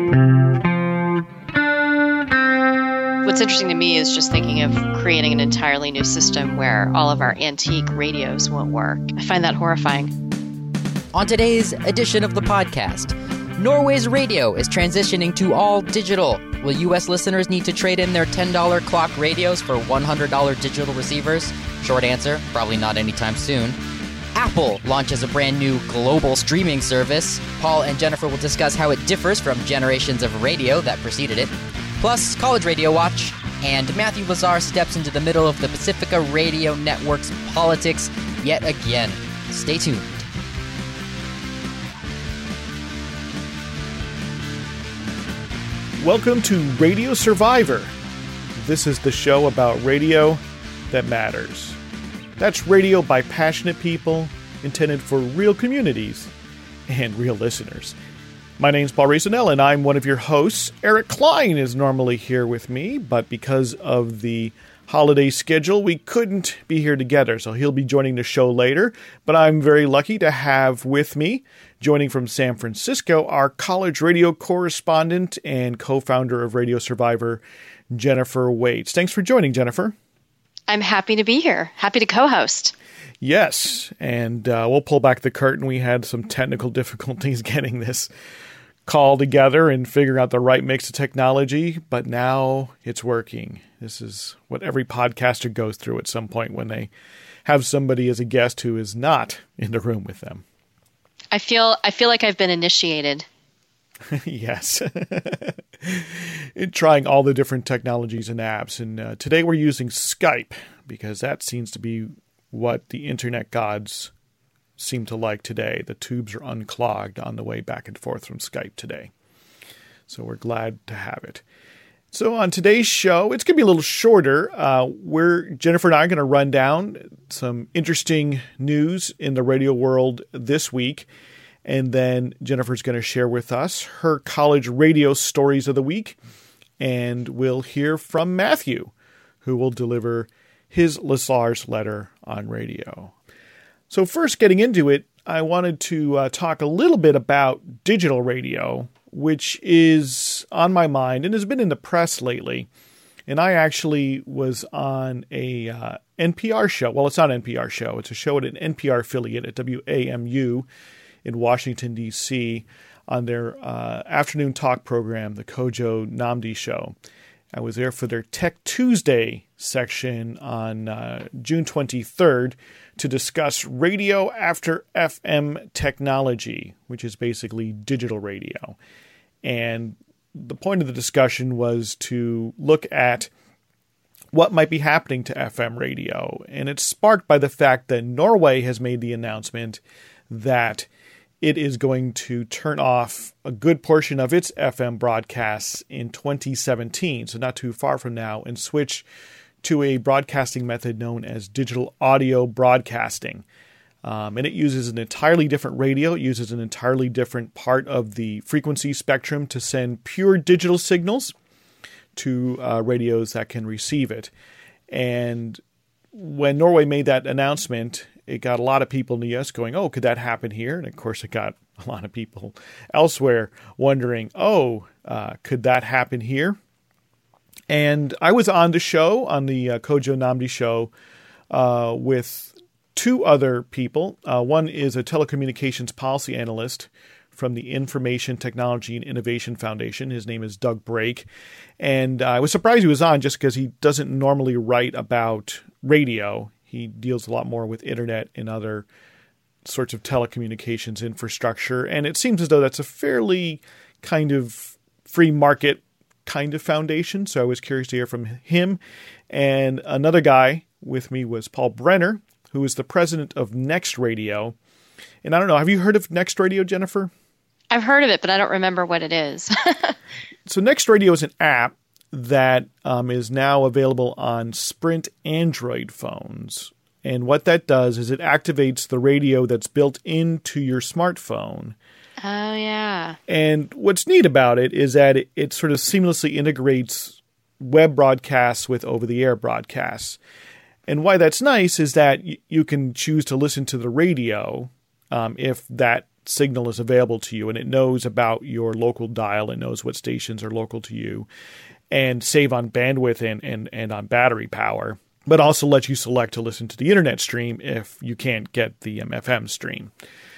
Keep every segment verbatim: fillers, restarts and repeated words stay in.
What's interesting to me is just thinking of creating an entirely new system where all of our antique radios won't work. I find that horrifying. On today's edition of the podcast, Norway's radio is transitioning to all digital. Will U S listeners need to trade in their ten dollar clock radios for one hundred dollar digital receivers? Short answer, probably not anytime soon. Apple launches a brand new global streaming service. Paul and Jennifer will discuss how it differs from generations of radio that preceded it. Plus, College Radio Watch, and Matthew Lazar steps into the middle of the Pacifica Radio Network's politics yet again. Stay tuned. Welcome to Radio Survivor. This is the show about radio that matters. That's radio by passionate people, intended for real communities and real listeners. My name's Paul Racinel, and I'm one of your hosts. Eric Klein is normally here with me, but because of the holiday schedule, we couldn't be here together, so he'll be joining the show later. But I'm very lucky to have with me, joining from San Francisco, our college radio correspondent and co-founder of Radio Survivor, Jennifer Waits. Thanks for joining, Jennifer. I'm happy to be here. Happy to co-host. Yes, and uh, we'll pull back the curtain. We had some technical difficulties getting this call together and figuring out the right mix of technology, but now it's working. This is what every podcaster goes through at some point when they have somebody as a guest who is not in the room with them. I feel I feel like I've been initiated. Yes. Trying all the different technologies and apps. And uh, today we're using Skype because that seems to be what the internet gods seem to like today. The tubes are unclogged on the way back and forth from Skype today. So we're glad to have it. So on today's show, it's going to be a little shorter. Uh, we're Jennifer and I are going to run down some interesting news in the radio world this week. And then Jennifer's going to share with us her college radio stories of the week. And we'll hear from Matthew, who will deliver his Lazar's letter on radio. So first, getting into it, I wanted to uh, talk a little bit about digital radio, which is on my mind and has been in the press lately. And I actually was on a uh, N P R show. Well, it's not an N P R show. It's a show at an N P R affiliate at W A M U in Washington, D C on their uh, afternoon talk program, the Kojo Namdi Show. I was there for their Tech Tuesday section on uh, June twenty-third to discuss radio after F M technology, which is basically digital radio. And the point of the discussion was to look at what might be happening to F M radio. And it's sparked by the fact that Norway has made the announcement that it is going to turn off a good portion of its F M broadcasts in twenty seventeen, so not too far from now, and switch to a broadcasting method known as digital audio broadcasting. Um, and it uses an entirely different radio. It uses an entirely different part of the frequency spectrum to send pure digital signals to uh, radios that can receive it. And when Norway made that announcement, it got a lot of people in the U S going, oh, could that happen here? And of course, it got a lot of people elsewhere wondering, oh, uh, could that happen here? And I was on the show, on the uh, Kojo Namdi show, uh, with two other people. Uh, one is a telecommunications policy analyst from the Information Technology and Innovation Foundation. His name is Doug Brake. And uh, I was surprised he was on just because he doesn't normally write about radio. He deals a lot more with internet and other sorts of telecommunications infrastructure. And it seems as though that's a fairly kind of free market kind of foundation. So I was curious to hear from him. And another guy with me was Paul Brenner, who is the president of Next Radio. And I don't know, have you heard of Next Radio, Jennifer? I've heard of it, but I don't remember what it is. So Next Radio is an app that um, is now available on Sprint Android phones. And what that does is it activates the radio that's built into your smartphone. Oh, yeah. And what's neat about it is that it, it sort of seamlessly integrates web broadcasts with over-the-air broadcasts. And why that's nice is that y- you can choose to listen to the radio um, if that signal is available to you, and it knows about your local dial. It knows what stations are local to you, and save on bandwidth and, and, and on battery power, but also let you select to listen to the internet stream if you can't get the um, F M stream.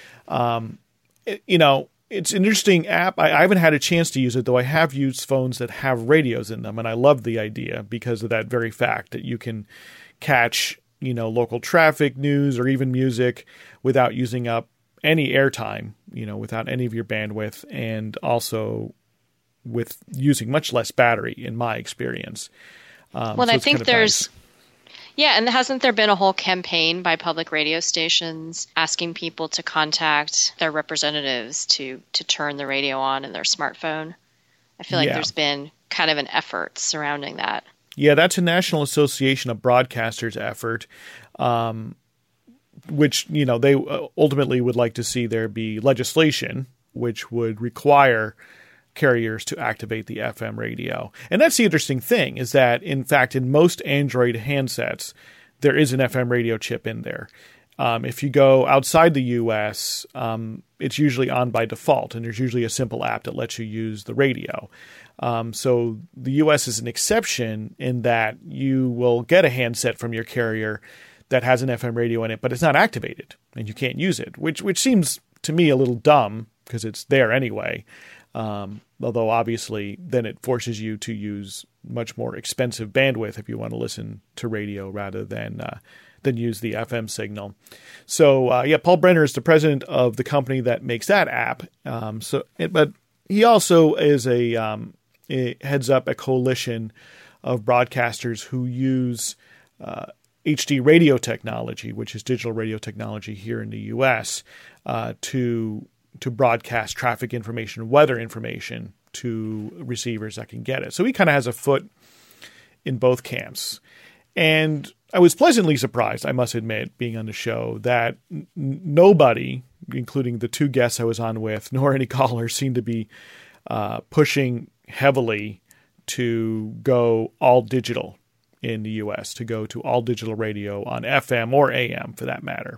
Um, it, you know, it's an interesting app. I, I haven't had a chance to use it, though I have used phones that have radios in them, and I love the idea because of that very fact that you can catch, you know, local traffic, news, or even music without using up any airtime, you know, without any of your bandwidth, and also with using much less battery, in my experience. Um, well, so I think kind of there's, nice. yeah, and hasn't there been a whole campaign by public radio stations asking people to contact their representatives to, to turn the radio on in their smartphone? I feel like Yeah. there's been kind of an effort surrounding that. Yeah, that's a National Association of Broadcasters effort, um, which, you know, they ultimately would like to see there be legislation which would require carriers to activate the F M radio. And that's the interesting thing, is that, in fact, in most Android handsets, there is an F M radio chip in there. Um, if you go outside the U S, um, it's usually on by default, and there's usually a simple app that lets you use the radio. Um, so the U S is an exception in that you will get a handset from your carrier that has an F M radio in it, but it's not activated, and you can't use it, which which seems to me a little dumb because it's there anyway. Um, although obviously then it forces you to use much more expensive bandwidth if you want to listen to radio rather than uh, than use the F M signal. So uh, yeah, Paul Brenner is the president of the company that makes that app. Um, so, but he also is a, um, a heads up a coalition of broadcasters who use uh, H D radio technology, which is digital radio technology here in the U S, uh, to to broadcast traffic information, weather information to receivers that can get it. So he kind of has a foot in both camps. And I was pleasantly surprised, I must admit, being on the show, that n- nobody, including the two guests I was on with, nor any callers, seemed to be uh, pushing heavily to go all digital in the U S, to go to all digital radio on F M or A M for that matter.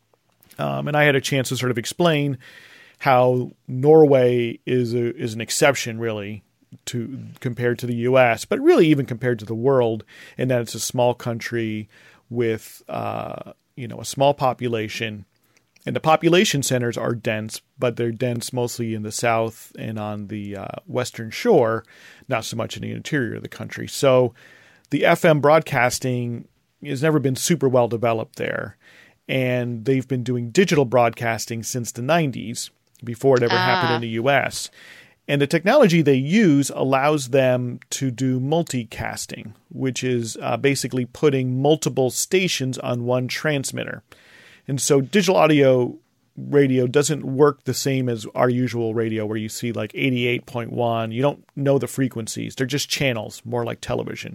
Um, and I had a chance to sort of explain how Norway is a, is an exception, really, to compared to the U S, but really even compared to the world, in that it's a small country with uh, you know a small population, and the population centers are dense, but they're dense mostly in the south and on the uh, western shore, not so much in the interior of the country. So the F M broadcasting has never been super well developed there, and they've been doing digital broadcasting since the nineties, before it ever ah. happened in the U S. And the technology they use allows them to do multicasting, which is uh, basically putting multiple stations on one transmitter. And so digital audio radio doesn't work the same as our usual radio, where you see like eighty-eight point one. You don't know the frequencies. They're just channels, more like television.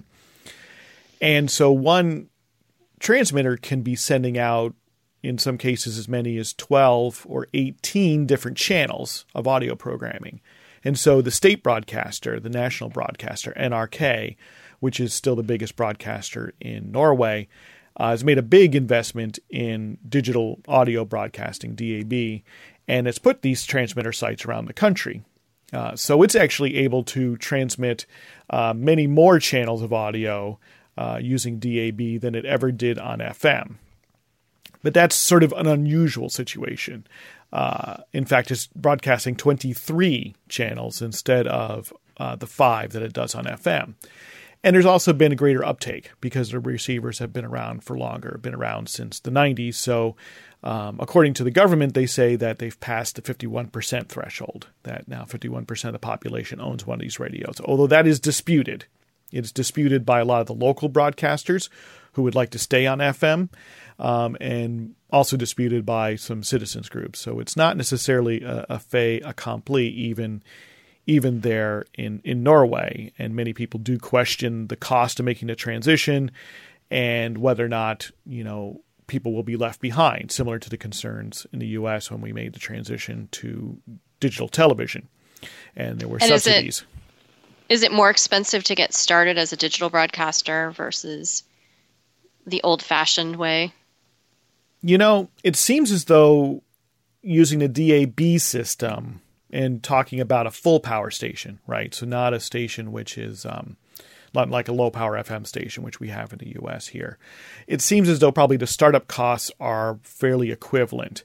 And so one transmitter can be sending out, in some cases, as many as twelve or eighteen different channels of audio programming. And so the state broadcaster, the national broadcaster, N R K, which is still the biggest broadcaster in Norway, uh, has made a big investment in digital audio broadcasting, D A B, and it's put these transmitter sites around the country. Uh, so it's actually able to transmit uh, many more channels of audio uh, using D A B than it ever did on F M. But that's sort of an unusual situation. Uh, in fact, it's broadcasting twenty-three channels instead of uh, the five that it does on F M. And there's also been a greater uptake because the receivers have been around for longer, been around since the nineties. So um, according to the government, they say that they've passed the fifty-one percent threshold, that now fifty-one percent of the population owns one of these radios, although that is disputed. It's disputed by a lot of the local broadcasters who would like to stay on F M, um, and also disputed by some citizens groups. So it's not necessarily a, a fait accompli even even there in, in Norway. And many people do question the cost of making the transition and whether or not, you know, people will be left behind, similar to the concerns in the U S when we made the transition to digital television. And there were and subsidies. Is it, is it more expensive to get started as a digital broadcaster versus the old-fashioned way? You know, it seems as though using the D A B system and talking about a full power station, right? So not a station which is um, not like a low power F M station, which we have in the U S here. It seems as though probably the startup costs are fairly equivalent.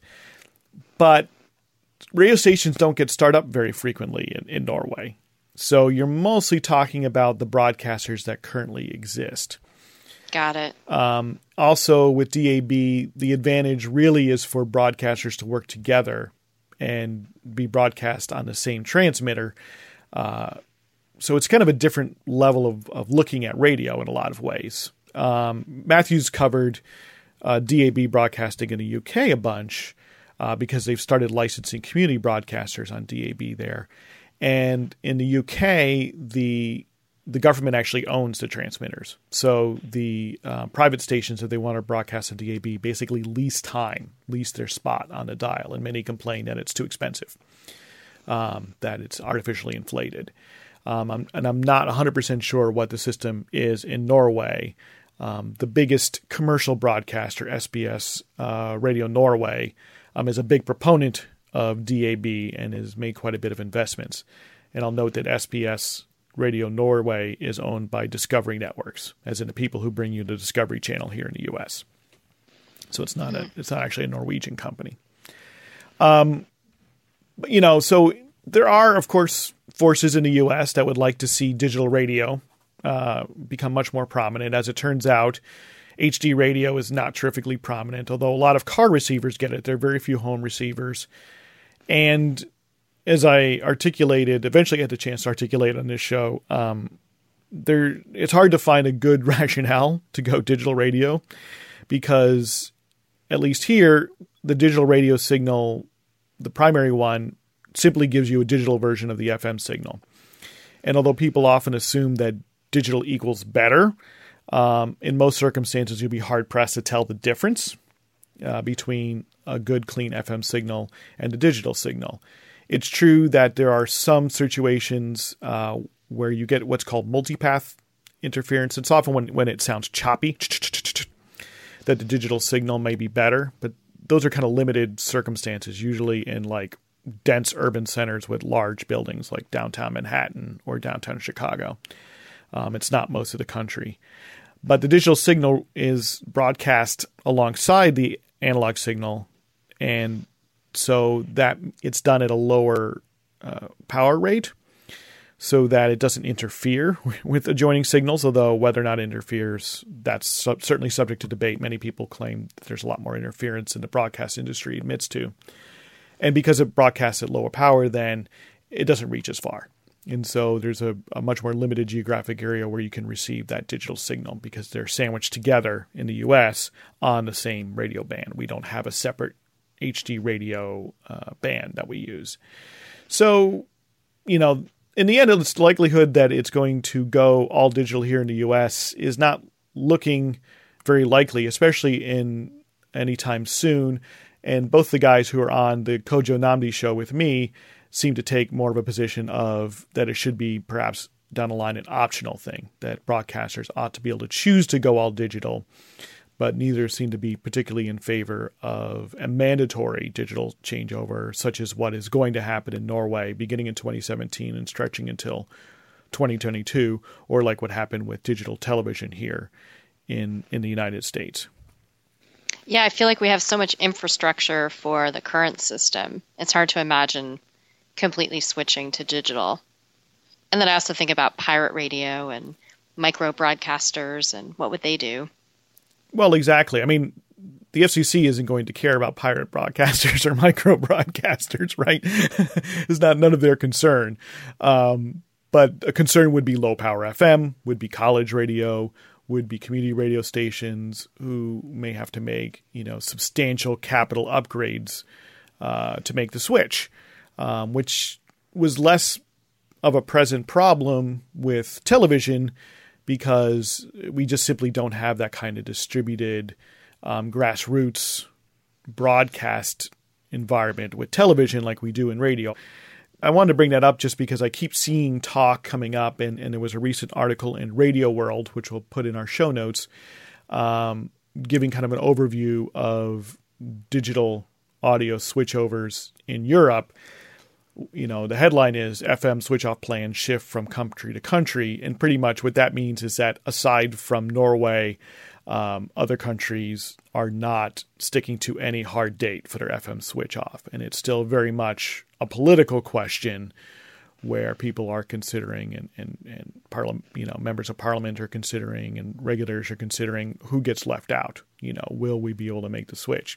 But radio stations don't get started up very frequently in, in Norway. So you're mostly talking about the broadcasters that currently exist. Got it. Um, also, with D A B, the advantage really is for broadcasters to work together and be broadcast on the same transmitter. Uh, so it's kind of a different level of, of looking at radio in a lot of ways. Um, Matthew's covered uh, D A B broadcasting in the U K a bunch uh, because they've started licensing community broadcasters on D A B there. And in the U K, the the government actually owns the transmitters. So the uh, private stations, if they want to broadcast on D A B, basically lease time, lease their spot on the dial. And many complain that it's too expensive, um, that it's artificially inflated. Um, I'm, and I'm not one hundred percent sure what the system is in Norway. Um, the biggest commercial broadcaster, S B S uh, Radio Norway, um, is a big proponent of D A B and has made quite a bit of investments. And I'll note that S B S Radio Norway is owned by Discovery Networks, as in the people who bring you the Discovery Channel here in the U S. So it's not a, it's not actually a Norwegian company. Um, but, you know, so there are, of course, forces in the U S that would like to see digital radio uh, become much more prominent. As it turns out, H D radio is not terrifically prominent, although a lot of car receivers get it. There are very few home receivers. And as I articulated, eventually had the chance to articulate on this show, um, there it's hard to find a good rationale to go digital radio because, at least here, the digital radio signal, the primary one, simply gives you a digital version of the F M signal. And although people often assume that digital equals better, um, in most circumstances you'll be hard-pressed to tell the difference uh, between a good, clean F M signal and a digital signal. It's true that there are some situations uh, where you get what's called multipath interference. It's often when, when it sounds choppy that the digital signal may be better, but those are kind of limited circumstances, usually in like dense urban centers with large buildings like downtown Manhattan or downtown Chicago. Um, it's not most of the country. But the digital signal is broadcast alongside the analog signal, and so that it's done at a lower uh, power rate so that it doesn't interfere with adjoining signals, although whether or not it interferes, that's su- certainly subject to debate. Many people claim that there's a lot more interference than the broadcast industry admits to. And because it broadcasts at lower power, then it doesn't reach as far. And so there's a, a much more limited geographic area where you can receive that digital signal because they're sandwiched together in the U S on the same radio band. We don't have a separate H D radio uh, band that we use. So, you know, in the end, it's the likelihood that it's going to go all digital here in the U S is not looking very likely, especially in anytime soon. And both the guys who are on the Kojo Namdi show with me seem to take more of a position of that it should be perhaps down the line an optional thing, that broadcasters ought to be able to choose to go all digital, but neither seem to be particularly in favor of a mandatory digital changeover, such as what is going to happen in Norway beginning in twenty seventeen and stretching until twenty twenty-two, or like what happened with digital television here in, in the United States. Yeah, I feel like we have so much infrastructure for the current system. It's hard to imagine completely switching to digital. And then I also think about pirate radio and micro broadcasters and what would they do? Well, exactly. I mean, the F C C isn't going to care about pirate broadcasters or micro broadcasters, right? It's not none of their concern. Um, but a concern would be low power F M, would be college radio, would be community radio stations who may have to make, you know, substantial capital upgrades uh, to make the switch, um, which was less of a present problem with television because we just simply don't have that kind of distributed um, grassroots broadcast environment with television like we do in radio. I wanted to bring that up just because I keep seeing talk coming up, and, and there was a recent article in Radio World, which we'll put in our show notes, um, giving kind of an overview of digital audio switchovers in Europe, you know, the headline is F M switch-off plans shift from country to country. And pretty much what that means is that aside from Norway, um, other countries are not sticking to any hard date for their F M switch-off. And it's still very much a political question where people are considering and, and, and parliament, you know, members of parliament are considering and regulators are considering who gets left out. You know, will we be able to make the switch?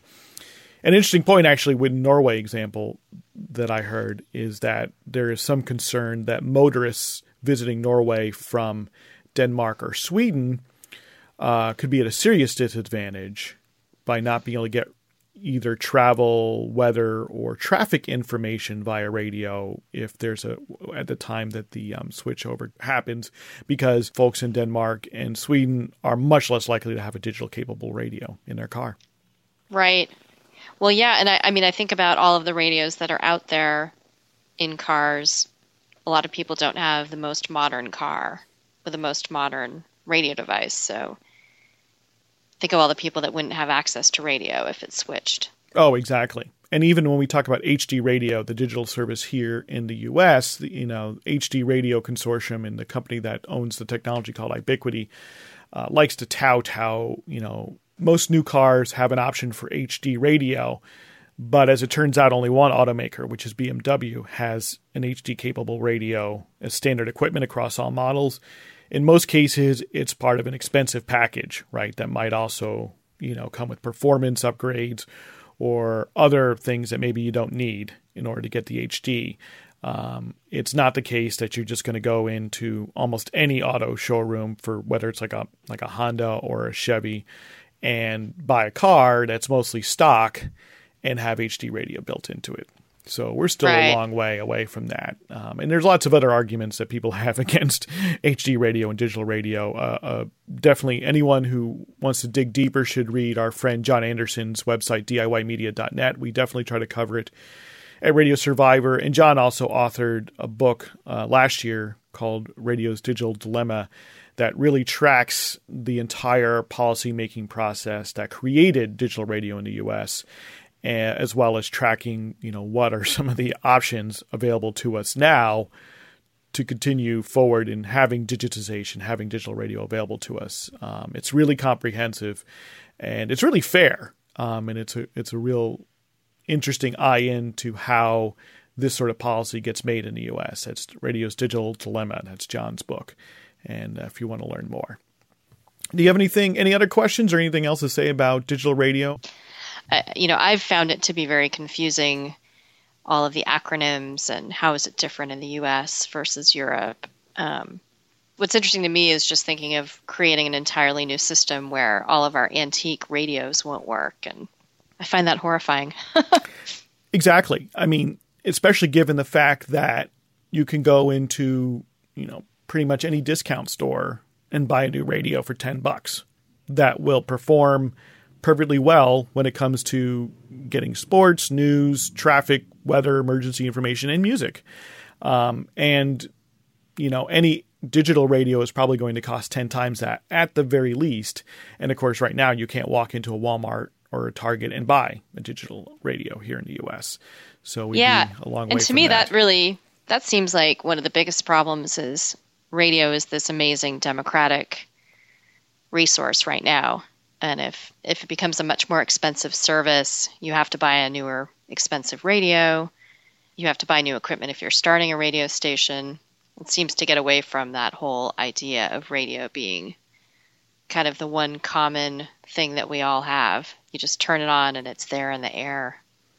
An interesting point, actually, with Norway example that I heard is that there is some concern that motorists visiting Norway from Denmark or Sweden uh, could be at a serious disadvantage by not being able to get either travel, weather, or traffic information via radio if there's a at the time that the um, switchover happens, because folks in Denmark and Sweden are much less likely to have a digital capable radio in their car. Right. Well, yeah, and I, I mean, I think about all of the radios that are out there in cars. A lot of people don't have the most modern car with the most modern radio device, so think of all the people that wouldn't have access to radio if it switched. Oh, exactly. And even when we talk about H D Radio, the digital service here in the U S, the, you know, H D Radio Consortium and the company that owns the technology called Ubiquiti uh, likes to tout how, you know, most new cars have an option for H D radio, but as it turns out, only one automaker, which is B M W, has an H D capable radio as standard equipment across all models. In most cases, it's part of an expensive package, right? That might also, you know, come with performance upgrades or other things that maybe you don't need in order to get the H D. Um, it's not the case that you're just going to go into almost any auto showroom for whether it's like a like a Honda or a Chevy and buy a car that's mostly stock and have H D radio built into it. So we're still right. a long way away from that. Um, and there's lots of other arguments that people have against H D radio and digital radio. Uh, uh, definitely anyone who wants to dig deeper should read our friend John Anderson's website, D I Y media dot net. We definitely try to cover it at Radio Survivor. And John also authored a book uh, last year called Radio's Digital Dilemma that really tracks the entire policymaking process that created digital radio in the U S, as well as tracking, you know, what are some of the options available to us now to continue forward in having digitization, having digital radio available to us. Um, it's really comprehensive and it's really fair. Um, and it's a, it's a real interesting eye-in to how this sort of policy gets made in the U S. That's Radio's Digital Dilemma. That's John's book. And uh, if you want to learn more. Do you have anything, any other questions or anything else to say about digital radio? Uh, you know, I've found it to be very confusing, all of the acronyms and how is it different in the U S versus Europe. Um, what's interesting to me is just thinking of creating an entirely new system where all of our antique radios won't work. And I find that horrifying. Exactly. I mean, especially given the fact that you can go into, you know, pretty much any discount store and buy a new radio for ten bucks that will perform perfectly well when it comes to getting sports, news, traffic, weather, emergency information, and music. Um, and, you know, any digital radio is probably going to cost ten times that at the very least. And of course, right now you can't walk into a Walmart or a Target and buy a digital radio here in the U S. So we'd yeah. be a long way and to from me, that. that really, that seems like one of the biggest problems is radio is this amazing democratic resource right now. And if, if it becomes a much more expensive service, you have to buy a newer, expensive radio. You have to buy new equipment if you're starting a radio station. It seems to get away from that whole idea of radio being kind of the one common thing that we all have. You just turn it on and it's there in the air.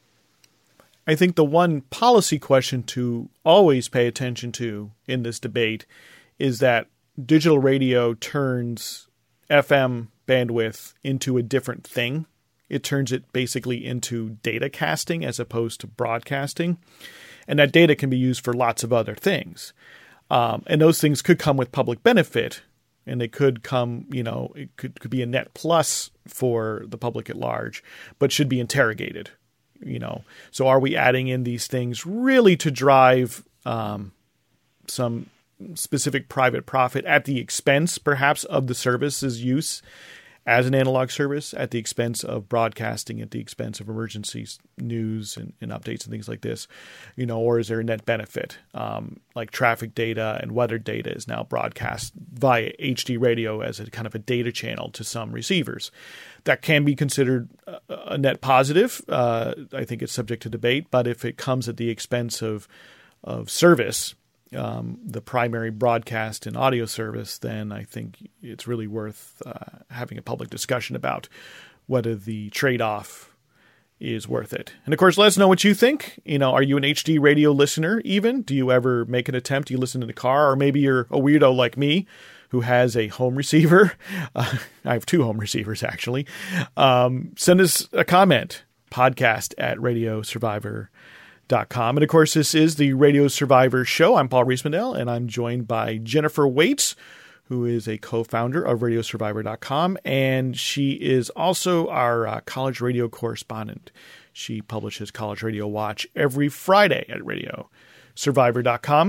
I think the one policy question to always pay attention to in this debate is that digital radio turns F M bandwidth into a different thing. It turns it basically into data casting as opposed to broadcasting. And that data can be used for lots of other things. Um, and those things could come with public benefit, and they could come, you know, it could, could be a net plus for the public at large, but should be interrogated, you know. So are we adding in these things really to drive um, some specific private profit at the expense, perhaps, of the service's use? as an analog service at the expense of broadcasting, at the expense of emergency news and, and updates and things like this, you know, or is there a net benefit? Um, like traffic data and weather data is now broadcast via H D radio as a kind of a data channel to some receivers. That can be considered a, a net positive. Uh, I think it's subject to debate, but if it comes at the expense of of service, Um, the primary broadcast and audio service, then I think it's really worth uh, having a public discussion about whether the trade-off is worth it. And of course, let us know what you think. You know, are you an H D radio listener even? Do you ever make an attempt? Do you listen in the car? Or maybe you're a weirdo like me who has a home receiver. Uh, I have two home receivers, actually. Um, send us a comment, podcast at radio survivor dot com. And of course, this is the Radio Survivor Show. I'm Paul Riismandel, and I'm joined by Jennifer Waits, who is a co-founder of radio survivor dot com, and she is also our uh, college radio correspondent. She publishes College Radio Watch every Friday at radio survivor dot com.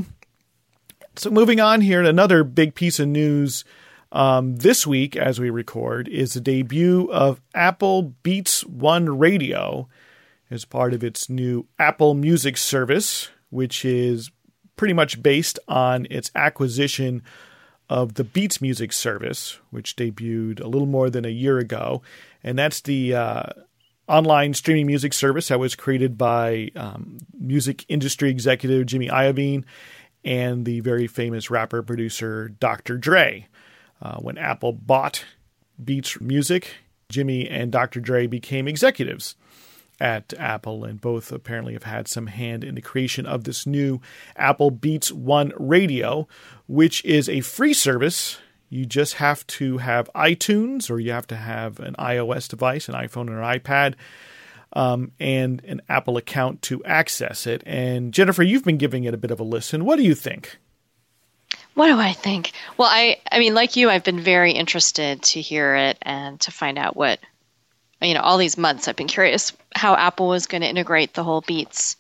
So moving on here, another big piece of news um, this week as we record is the debut of Apple Beats One Radio as part of its new Apple Music service, which is pretty much based on its acquisition of the Beats Music service, which debuted a little more than a year ago. And that's the uh, online streaming music service that was created by um, music industry executive Jimmy Iovine and the very famous rapper-producer Doctor Dre. Uh, when Apple bought Beats Music, Jimmy and Doctor Dre became executives at Apple, and both apparently have had some hand in the creation of this new Apple Beats One Radio, which is a free service. You just have to have iTunes, or you have to have an iOS device, an iPhone or an iPad, um, and an Apple account to access it. And Jennifer, you've been giving it a bit of a listen. What do you think? What do I think? Well, I, I mean, like you, I've been very interested to hear it and to find out what, you know, all these months I've been curious how Apple was going to integrate the whole Beats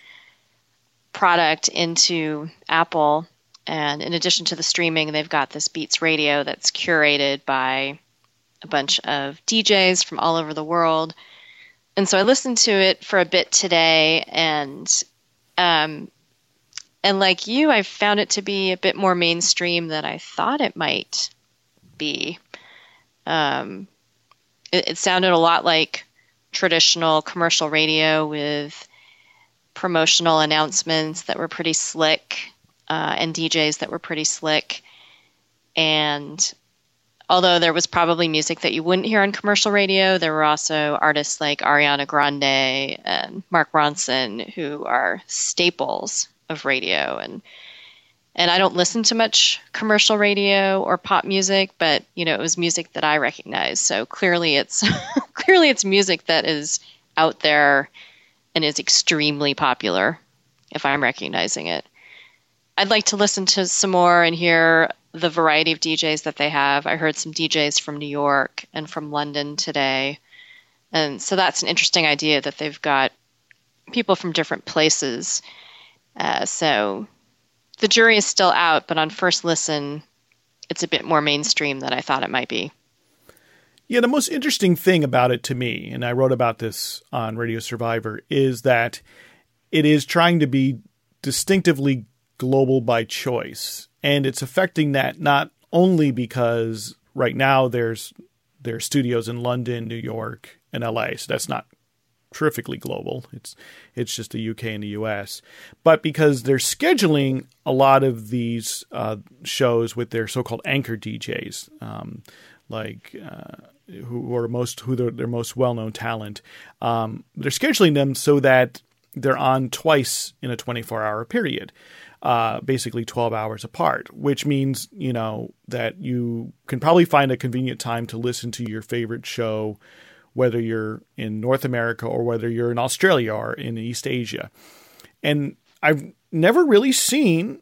product into Apple. And in addition to the streaming, they've got this Beats Radio that's curated by a bunch of D Js from all over the world. And so I listened to it for a bit today, and um, and like you, I found it to be a bit more mainstream than I thought it might be. Um, it, it sounded a lot like traditional commercial radio with promotional announcements that were pretty slick, uh, and D Js that were pretty slick. And although there was probably music that you wouldn't hear on commercial radio, there were also artists like Ariana Grande and Mark Ronson who are staples of radio. And and I don't listen to much commercial radio or pop music, but you know, it was music that I recognize. So clearly it's clearly it's music that is out there and is extremely popular if I'm recognizing it. I'd like to listen to some more and hear the variety of D Js that they have. I heard some D Js from New York and from London today. And so that's an interesting idea that they've got people from different places. Uh, so the jury is still out, but on first listen, it's a bit more mainstream than I thought it might be. Yeah, the most interesting thing about it to me, and I wrote about this on Radio Survivor, is that it is trying to be distinctively global by choice. And it's affecting that not only because right now there's there's studios in London, New York, and L A, so that's not terrifically global. It's it's just the U K and the U S. But because they're scheduling a lot of these uh, shows with their so-called anchor D Js, um, like uh, who are most who they're, their most well-known talent, um, they're scheduling them so that they're on twice in a twenty-four hour period. Uh, basically twelve hours apart, which means, you know, that you can probably find a convenient time to listen to your favorite show, whether you're in North America or whether you're in Australia or in East Asia. And I've never really seen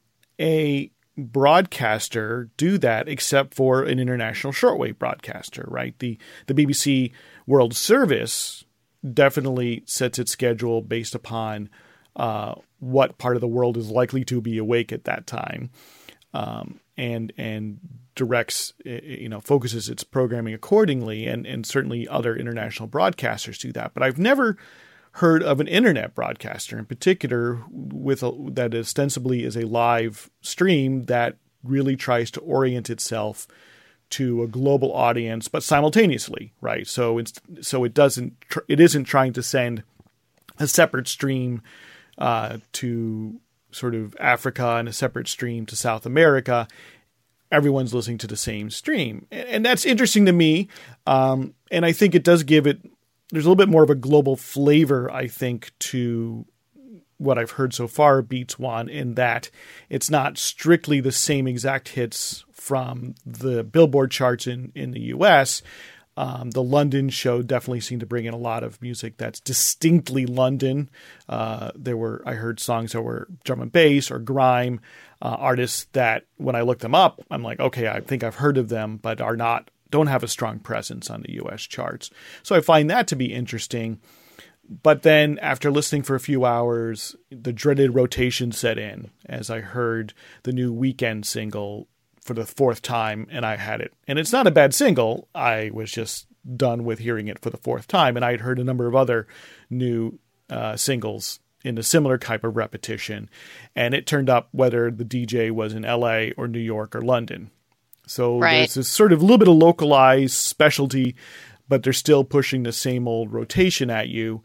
a broadcaster do that except for an international shortwave broadcaster, right? The, the B B C World Service definitely sets its schedule based upon uh, what part of the world is likely to be awake at that time, um, and and directs, you know, focuses its programming accordingly, and, and certainly other international broadcasters do that. But I've never heard of an internet broadcaster in particular with a, that ostensibly is a live stream that really tries to orient itself to a global audience, but simultaneously, right? So it's, so it doesn't, it isn't trying to send a separate stream uh, to sort of Africa and a separate stream to South America. Everyone's listening to the same stream. And, and that's interesting to me. Um, and I think it does give it, there's a little bit more of a global flavor, I think, to what I've heard so far, Beats One, in that it's not strictly the same exact hits from the Billboard charts in, in the U S. Um, the London show definitely seemed to bring in a lot of music that's distinctly London. Uh, there were, I heard songs that were drum and bass or grime, uh, artists that when I look them up, I'm like, okay, I think I've heard of them, but are not, don't have a strong presence on the U S charts. So I find that to be interesting. But then after listening for a few hours, the dreaded rotation set in as I heard the new Weekend single for the fourth time, and I had it. And it's not a bad single. I was just done with hearing it for the fourth time, and I had heard a number of other new uh, singles in a similar type of repetition. And it turned up whether the D J was in L A or New York or London. So right. There's this sort of little bit of localized specialty, but they're still pushing the same old rotation at you.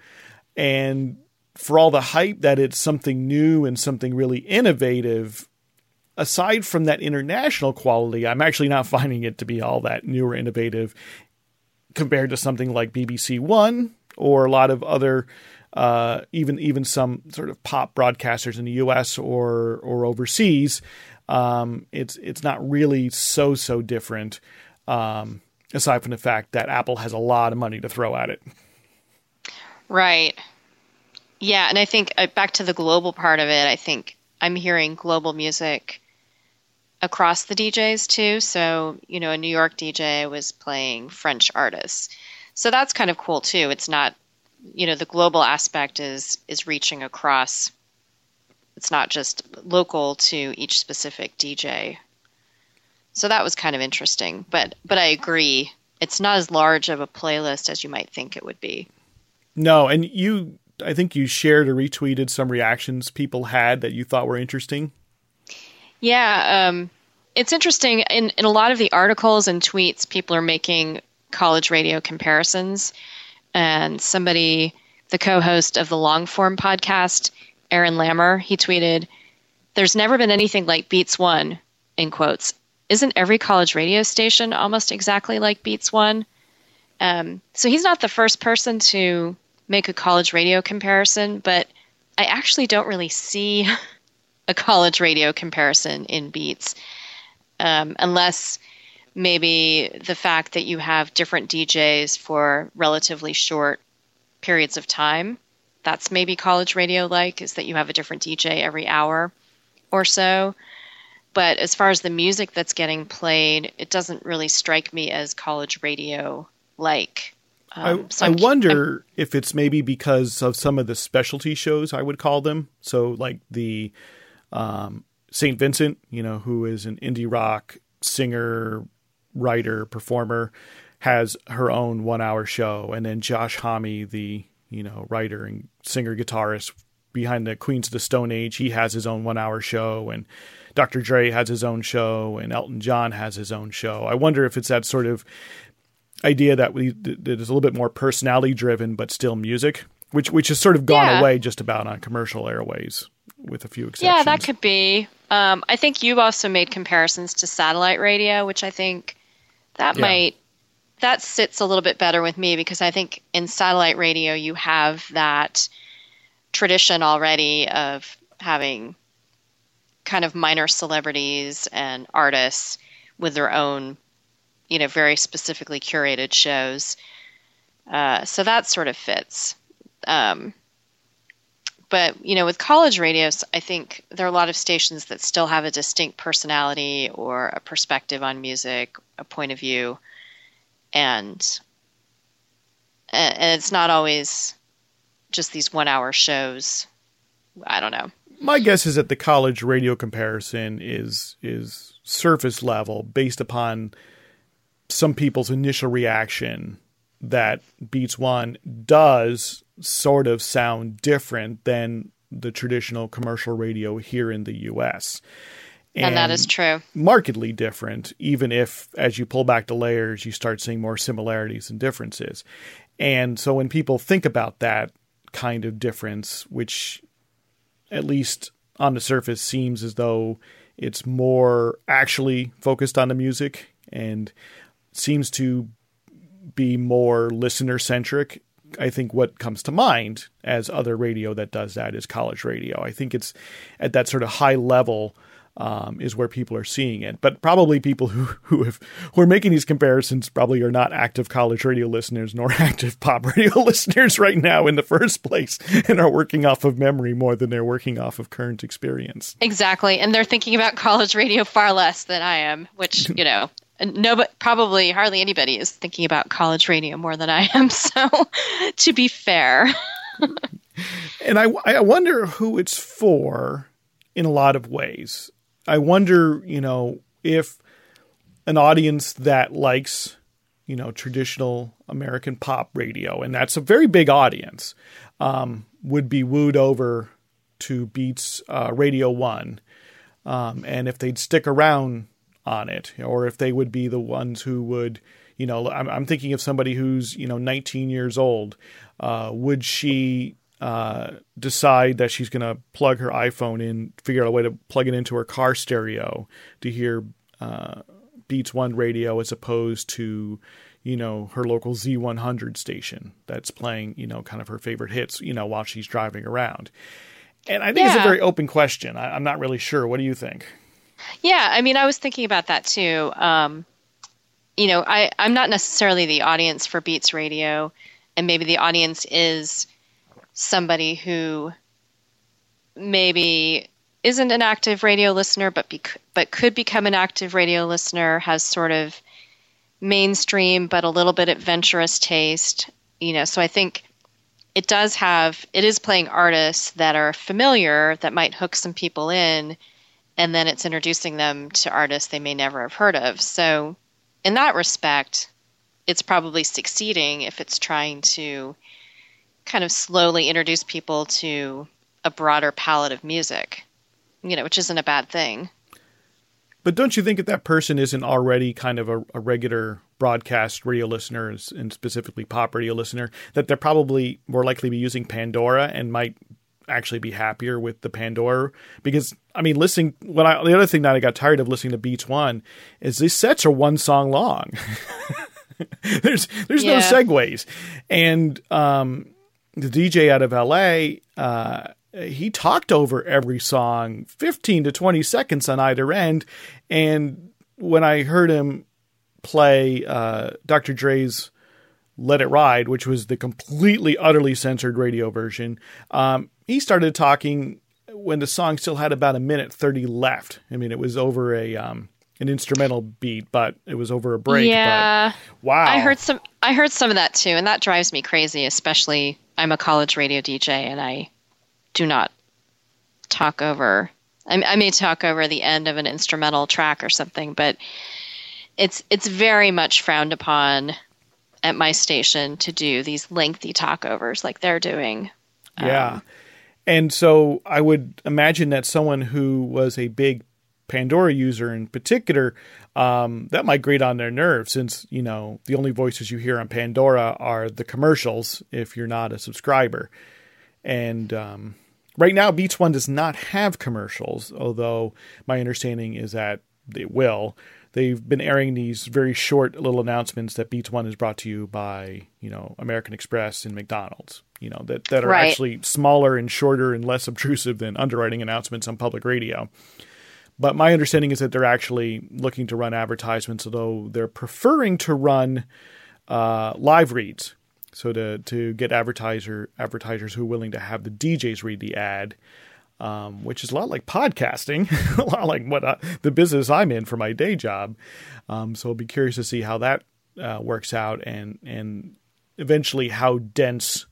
And for all the hype that it's something new and something really innovative, aside from that international quality, I'm actually not finding it to be all that new or innovative compared to something like B B C One or a lot of other, uh, even even some sort of pop broadcasters in the U S or or overseas. Um, it's it's not really so so different, um, aside from the fact that Apple has a lot of money to throw at it. Right. Yeah, and I think uh, back to the global part of it, I think I'm hearing global music across the D Js too. So, you know, a New York D J was playing French artists. So that's kind of cool too. It's not, you know, the global aspect is is reaching across. It's not just local to each specific D J. So that was kind of interesting. But but I agree. It's not as large of a playlist as you might think it would be. No, and you I think you shared or retweeted some reactions people had that you thought were interesting. Yeah, um, it's interesting. In, in a lot of the articles and tweets, people are making college radio comparisons. And somebody, the co-host of the Longform podcast, Aaron Lammer, he tweeted, "There's never been anything like Beats One," in quotes. Isn't every college radio station almost exactly like Beats One? Um, so he's not the first person to make a college radio comparison, but I actually don't really see a college radio comparison in Beats, um, unless maybe the fact that you have different D Js for relatively short periods of time. That's maybe college radio like, is that you have a different D J every hour or so. But as far as the music that's getting played, it doesn't really strike me as college radio like. Um, I, so I wonder I'm, if it's maybe because of some of the specialty shows, I would call them. So like the um, Saint Vincent, you know, who is an indie rock singer, writer, performer, has her own one hour show. And then Josh Homme, the, you know, writer and singer guitarist behind the Queens of the Stone Age, he has his own one hour show. And Doctor Dre has his own show, and Elton John has his own show. I wonder if it's that sort of idea that we that is a little bit more personality driven, but still music, which which has sort of gone yeah. away just about on commercial airways, with a few exceptions. Yeah, that could be. Um, I think you've also made comparisons to satellite radio, which I think that yeah. might that sits a little bit better with me, because I think in satellite radio you have that tradition already of having kind of minor celebrities and artists with their own, you know, very specifically curated shows. Uh, so that sort of fits. Um, but, you know, with college radios, I think there are a lot of stations that still have a distinct personality or a perspective on music, a point of view. And, and it's not always just these one hour shows. I don't know. My guess is that the college radio comparison is is surface level based upon some people's initial reaction that Beats One does sort of sound different than the traditional commercial radio here in the U S. And, and that is true. Markedly different, even if, as you pull back the layers, you start seeing more similarities and differences. And so when people think about that kind of difference, which at least on the surface seems as though it's more actually focused on the music and seems to be more listener-centric, I think what comes to mind as other radio that does that is college radio. I think it's at that sort of high level um, is where people are seeing it. But probably people who who, have, who are making these comparisons probably are not active college radio listeners nor active pop radio listeners right now in the first place, and are working off of memory more than they're working off of current experience. Exactly. And they're thinking about college radio far less than I am, which, you know, no, but probably hardly anybody is thinking about college radio more than I am. So to be fair. And I, I wonder who it's for in a lot of ways. I wonder, you know, if an audience that likes, you know, traditional American pop radio, and that's a very big audience, um, would be wooed over to Beats uh, Radio One. Um, and if they'd stick around on it, or if they would be the ones who would, you know, I'm, I'm thinking of somebody who's, you know, nineteen years old. Uh, would she uh, decide that she's going to plug her iPhone in, figure out a way to plug it into her car stereo to hear uh, Beats One radio as opposed to, you know, her local Z one hundred station that's playing, you know, kind of her favorite hits, you know, while she's driving around? And I think yeah. it's a very open question. I, I'm not really sure. What do you think? Yeah, I mean, I was thinking about that too. Um, you know, I, I'm not necessarily the audience for Beats Radio, and maybe the audience is somebody who maybe isn't an active radio listener, but bec- but could become an active radio listener, has sort of mainstream but a little bit adventurous taste. You know, so I think it does have, it is playing artists that are familiar that might hook some people in. And then it's introducing them to artists they may never have heard of. So in that respect, it's probably succeeding if it's trying to kind of slowly introduce people to a broader palette of music, you know, which isn't a bad thing. But don't you think if that person isn't already kind of a, a regular broadcast radio listener, and specifically pop radio listener, that they're probably more likely to be using Pandora and might actually be happier with the Pandora? Because I mean, listening, when I, the other thing that I got tired of listening to Beats One is these sets are one song long. there's, there's yeah. no segues. And, um, the D J out of L A, uh, he talked over every song fifteen to twenty seconds on either end. And when I heard him play, uh, Doctor Dre's Let It Ride, which was the completely, utterly censored radio version, um, he started talking when the song still had about a minute thirty left. I mean, it was over a um, an instrumental beat, but it was over a break. Yeah, but, wow. I heard some. I heard some of that too, and that drives me crazy. Especially, I'm a college radio D J, and I do not talk over. I, I may talk over the end of an instrumental track or something, but it's it's very much frowned upon at my station to do these lengthy talkovers like they're doing. Yeah. Um, and so I would imagine that someone who was a big Pandora user in particular, um, that might grate on their nerves, since, you know, the only voices you hear on Pandora are the commercials if you're not a subscriber. And um, right now, Beats One does not have commercials, although my understanding is that they will. They've been airing these very short little announcements that Beats One is brought to you by, you know, American Express and McDonald's, you know, that, that are right. actually smaller and shorter and less obtrusive than underwriting announcements on public radio. But my understanding is that they're actually looking to run advertisements, although they're preferring to run uh, live reads. So to, to get advertiser advertisers who are willing to have the D Js read the ad, Um, which is a lot like podcasting, a lot like what I, the business I'm in for my day job. Um, so I'll be curious to see how that uh, works out, and and eventually how dense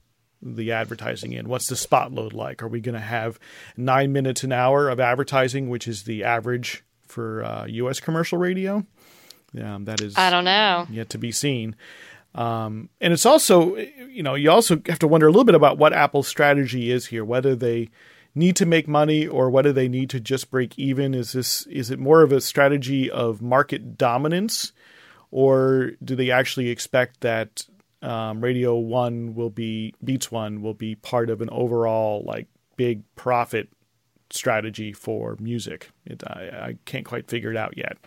the advertising in? What's the spot load like? Are we going to have nine minutes an hour of advertising, which is the average for uh, U S commercial radio? Um, that is, I don't know, yet to be seen. Um, and it's also, you know, you also have to wonder a little bit about what Apple's strategy is here, whether they need to make money or whether they need to just break even. Is this, is it more of a strategy of market dominance, or do they actually expect that um, Radio One will be, Beats One will be part of an overall like big profit strategy for music? It, I, I can't quite figure it out yet.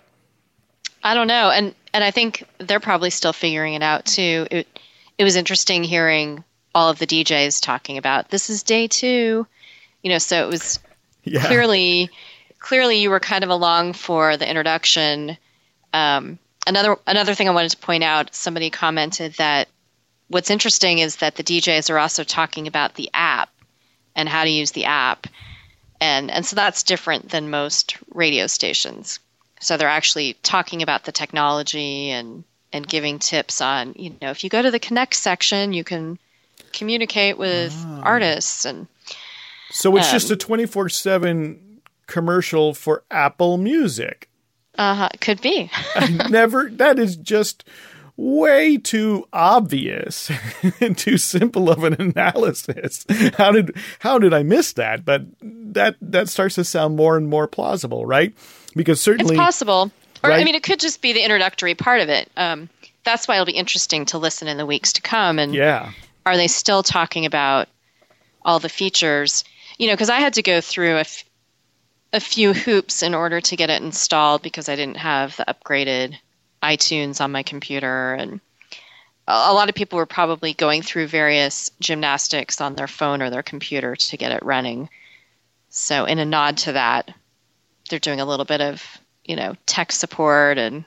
I don't know. And and I think they're probably still figuring it out too. It it was interesting hearing all of the D Js talking about this is day two. You know, so it was yeah. clearly clearly you were kind of along for the introduction. Um, another another thing I wanted to point out, somebody commented that what's interesting is that the D Js are also talking about the app and how to use the app. And and so that's different than most radio stations. So they're actually talking about the technology and, and giving tips on, you know, if you go to the Connect section, you can communicate with oh. artists. And so it's um, just a twenty-four seven commercial for Apple Music. Uh-huh. Could be. I never, that is just way too obvious and too simple of an analysis. How did, how did I miss that? But that, that starts to sound more and more plausible, right? Because certainly it's possible, or right? I mean, it could just be the introductory part of it. Um, that's why it'll be interesting to listen in the weeks to come. And yeah, are they still talking about all the features? You know, because I had to go through a, f- a few hoops in order to get it installed because I didn't have the upgraded iTunes on my computer, and a, a lot of people were probably going through various gymnastics on their phone or their computer to get it running. So, in a nod to that, they're doing a little bit of, you know, tech support and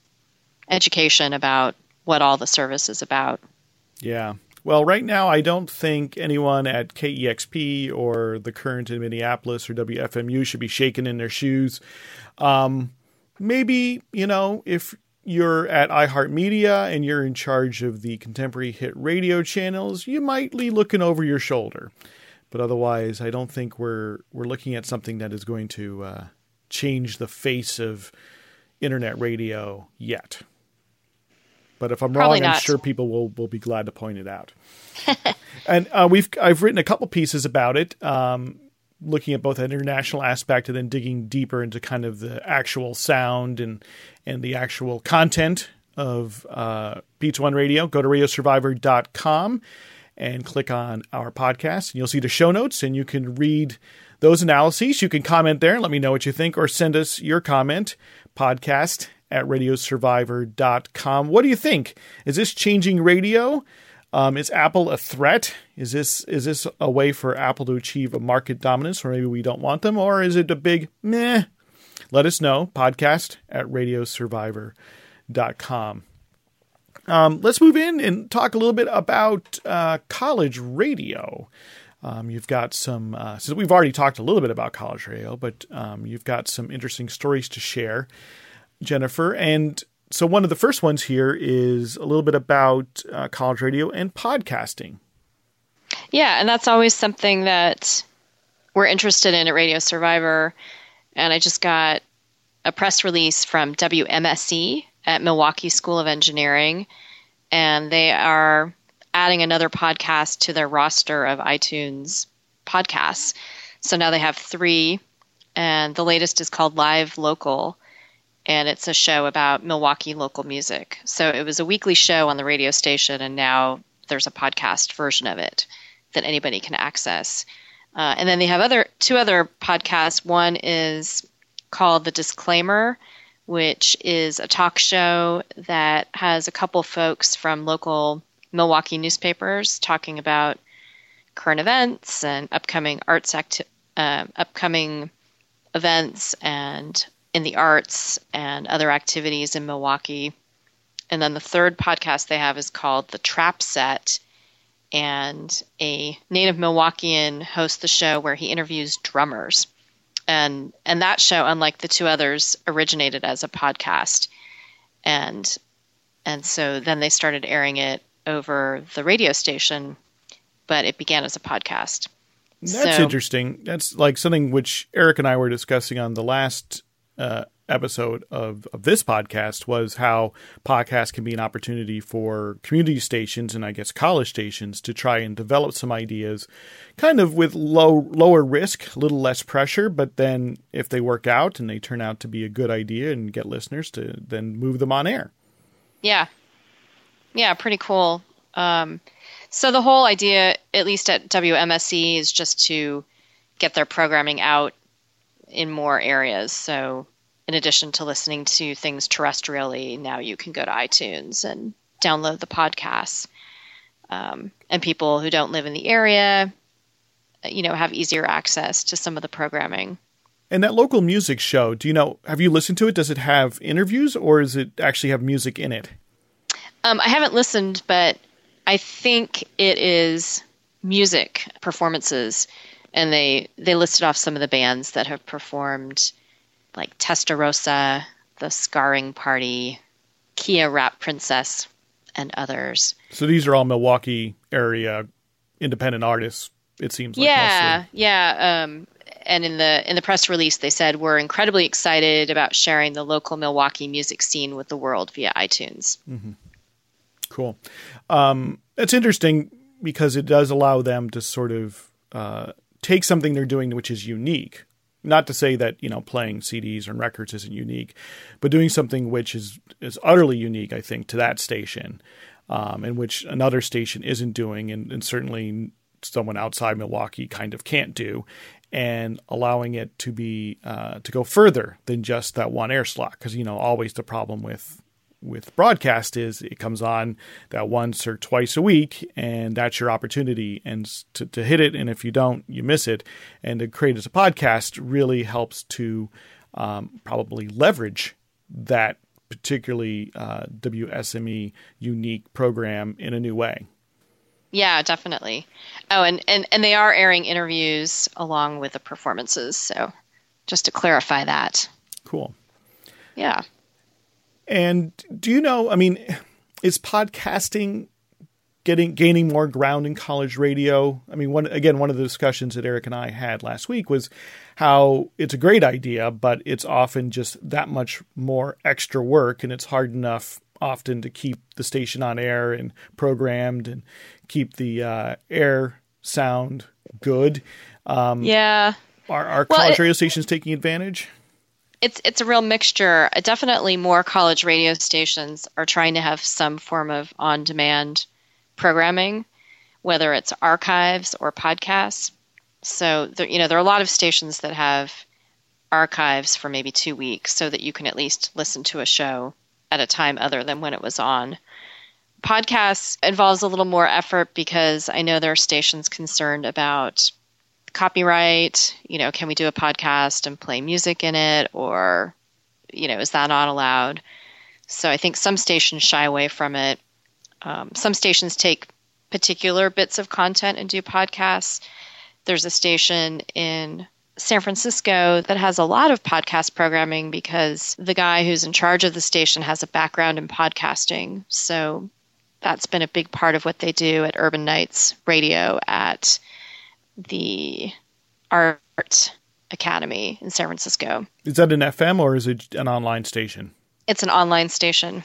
education about what all the service is about. Yeah. Well, right now, I don't think anyone at K E X P or the Current in Minneapolis or W F M U should be shaking in their shoes. Um, maybe, you know, if you're at iHeartMedia and you're in charge of the contemporary hit radio channels, you might be looking over your shoulder. But otherwise, I don't think we're we're looking at something that is going to uh, change the face of internet radio yet. But if I'm Probably wrong, not. I'm sure people will, will be glad to point it out. And uh, we've I've written a couple pieces about it, um, looking at both an international aspect and then digging deeper into kind of the actual sound and and the actual content of uh, Beats One Radio. Go to radio survivor dot com and click on our podcast, and you'll see the show notes, and you can read those analyses. You can comment there and let me know what you think, or send us your comment, podcast at radio survivor dot com. What do you think? Is this changing radio? Um, is Apple a threat? Is this is this a way for Apple to achieve a market dominance, or maybe we don't want them? Or is it a big meh? Let us know. Podcast at radio survivor dot com. Um, let's move in and talk a little bit about uh, college radio. Um, you've got some, uh, so we've already talked a little bit about college radio, but um, you've got some interesting stories to share, Jennifer. And so one of the first ones here is a little bit about uh, college radio and podcasting. Yeah, and that's always something that we're interested in at Radio Survivor. And I just got a press release from W M S E at Milwaukee School of Engineering, and they are adding another podcast to their roster of iTunes podcasts. So now they have three, and the latest is called Live Local, and it's a show about Milwaukee local music. So it was a weekly show on the radio station, and now there's a podcast version of it that anybody can access. Uh, and then they have other two other podcasts. One is called The Disclaimer, which is a talk show that has a couple folks from local Milwaukee newspapers talking about current events and upcoming arts acti- uh, upcoming events and in the arts and other activities in Milwaukee. And then the third podcast they have is called The Trap Set, and a native Milwaukeean hosts the show where he interviews drummers. And and that show, unlike the two others, originated as a podcast. And and so then they started airing it over the radio station. but it began as a podcast. That's so, interesting. That's like something which Eric and I were discussing on the last uh, episode of, of this podcast, was how podcasts can be an opportunity for community stations and I guess college stations to try and develop some ideas kind of with low lower risk, a little less pressure. But then if they work out and they turn out to be a good idea and get listeners, to then move them on air. Yeah. Yeah, pretty cool. Um, so the whole idea, at least at W M S E, is just to get their programming out in more areas. So in addition to listening to things terrestrially, now you can go to iTunes and download the podcasts. Um, and people who don't live in the area, you know, have easier access to some of the programming. And that local music show, do you know, have you listened to it? Does it have interviews, or does it actually have music in it? Um, I haven't listened, but I think it is music performances. And they, they listed off some of the bands that have performed, like Testarossa, The Scarring Party, Kia Rap Princess, and others. So these are all Milwaukee area independent artists, it seems like. Yeah, mostly. yeah. Um, and in the in the press release, they said, we're incredibly excited about sharing the local Milwaukee music scene with the world via iTunes. Mm-hmm. Cool. Um, that's interesting because it does allow them to sort of uh, take something they're doing which is unique. Not to say that, you know, playing C Ds and records isn't unique, but doing something which is, is utterly unique, I think, to that station, um, and which another station isn't doing, and, and certainly someone outside Milwaukee kind of can't do, and allowing it to be uh, to go further than just that one air slot. Because, you know, always the problem with with broadcast is it comes on that once or twice a week, and that's your opportunity and to, to hit it. And if you don't, you miss it. And to create as a podcast really helps to um, probably leverage that particularly uh, W S M E unique program in a new way. Yeah, definitely. Oh, and, and, and they are airing interviews along with the performances. So just to clarify that. Cool. Yeah. And do you know, I mean, is podcasting getting gaining more ground in college radio? I mean, one again, one of the discussions that Eric and I had last week was how it's a great idea, but it's often just that much more extra work, and it's hard enough often to keep the station on air and programmed and keep the uh, air sound good. Um, yeah. Are, are well, college it- radio stations taking advantage? It's it's a real mixture. Definitely more college radio stations are trying to have some form of on-demand programming, whether it's archives or podcasts. So, there, you know, there are a lot of stations that have archives for maybe two weeks so that you can at least listen to a show at a time other than when it was on. Podcasts involves a little more effort because I know there are stations concerned about copyright. You know, can we do a podcast and play music in it, or, you know, is that not allowed? So I think some stations shy away from it. Um, some stations take particular bits of content and do podcasts. There's a station in San Francisco that has a lot of podcast programming because the guy who's in charge of the station has a background in podcasting. So that's been a big part of what they do at Urban Nights Radio at the Art Academy in San Francisco. Is that an F M or is it an online station? It's an online station.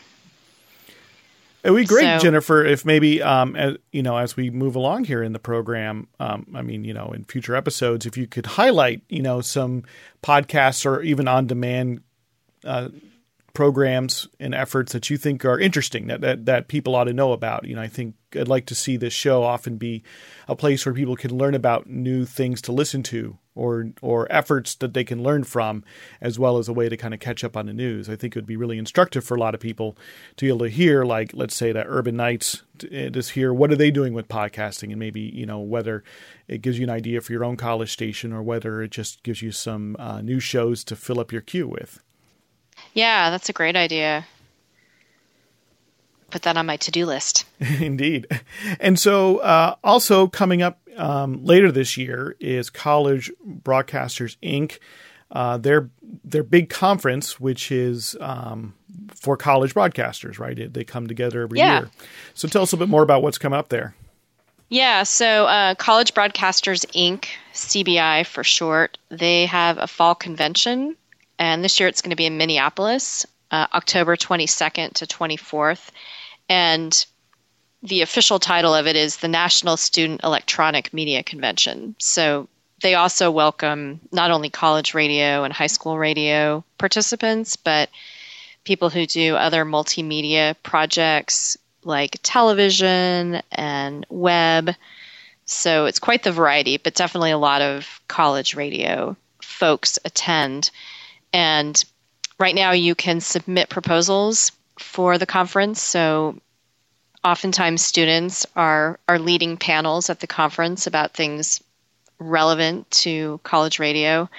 It would be great, So- Jennifer, if maybe, um, as, you know, as we move along here in the program, um, I mean, you know, in future episodes, if you could highlight, you know, some podcasts or even on-demand uh, programs and efforts that you think are interesting that, that that people ought to know about. You know, I think I'd like to see this show often be a place where people can learn about new things to listen to, or or efforts that they can learn from, as well as a way to kind of catch up on the news. I think it would be really instructive for a lot of people to be able to hear, like, let's say that Urban Nights, to just hear what are they doing with podcasting, and maybe, you know, whether it gives you an idea for your own college station or whether it just gives you some uh, new shows to fill up your queue with. Yeah, that's a great idea. Put that on my to-do list. Indeed. And so uh, also coming up um, later this year is College Broadcasters, Incorporated. Uh, their their big conference, which is um, for college broadcasters, right? It, they come together every Yeah. year. So tell us a bit more about what's coming up there. Yeah, so uh, College Broadcasters Incorporated, C B I for short, they have a fall convention, and this year it's going to be in Minneapolis, uh, October twenty-second to twenty-fourth. And the official title of it is the National Student Electronic Media Convention. So they also welcome not only college radio and high school radio participants, but people who do other multimedia projects like television and web. So it's quite the variety, but definitely a lot of college radio folks attend. And right now you can submit proposals for the conference. So oftentimes students are, are leading panels at the conference about things relevant to college radio.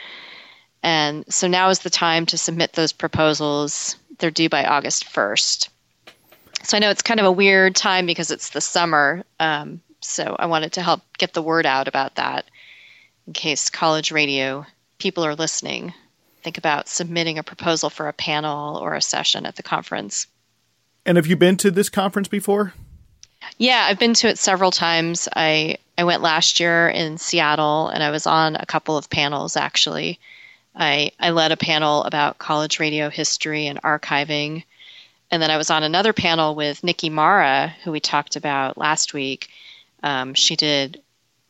And so now is the time to submit those proposals. They're due by August first. So I know it's kind of a weird time because it's the summer. Um, so I wanted to help get the word out about that in case college radio people are listening. Think about submitting a proposal for a panel or a session at the conference. And have you been to this conference before? Yeah, I've been to it several times. I, I went last year in Seattle, and I was on a couple of panels, actually. I, I led a panel about college radio history and archiving. And then I was on another panel with Nikki Mara, who we talked about last week. Um, she did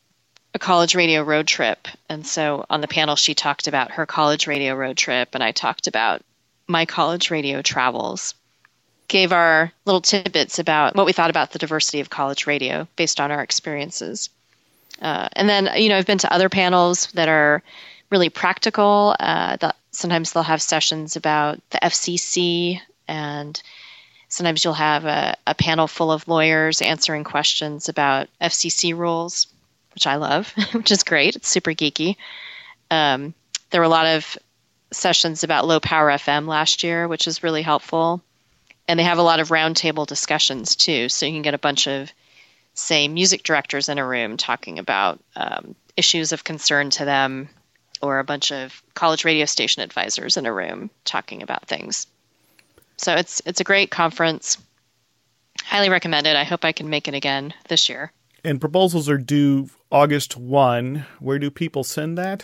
a college radio road trip. And so on the panel, she talked about her college radio road trip, and I talked about my college radio travels. Gave our little tidbits about what we thought about the diversity of college radio based on our experiences. Uh, and then, you know, I've been to other panels that are really practical. Uh, that sometimes they'll have sessions about the F C C, and sometimes you'll have a, a panel full of lawyers answering questions about F C C rules, which I love, which is great. It's super geeky. Um, there were a lot of sessions about low power F M last year, which is really helpful. And they have a lot of roundtable discussions too. So you can get a bunch of, say, music directors in a room talking about um, issues of concern to them, or a bunch of college radio station advisors in a room talking about things. So it's it's a great conference. Highly recommend it. I hope I can make it again this year. And proposals are due August first. Where do people send that?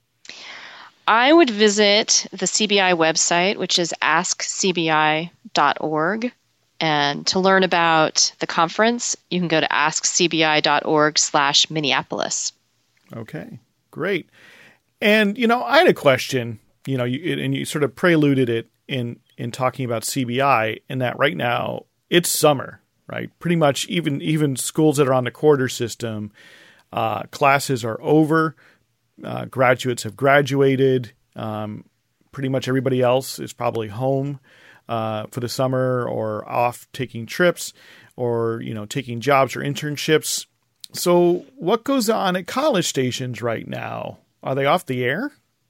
I would visit the C B I website, which is ask c b i dot org. And to learn about the conference, you can go to ask c b i dot org slash Minneapolis. Okay, great. And, you know, I had a question, you know, you, and you sort of preluded it in, in talking about C B I, in that right now it's summer, right? Pretty much even, even schools that are on the quarter system, uh, classes are over. Uh, graduates have graduated. Um, pretty much everybody else is probably home uh, for the summer, or off taking trips, or, you know, taking jobs or internships. So what goes on at college stations right now? Are they off the air?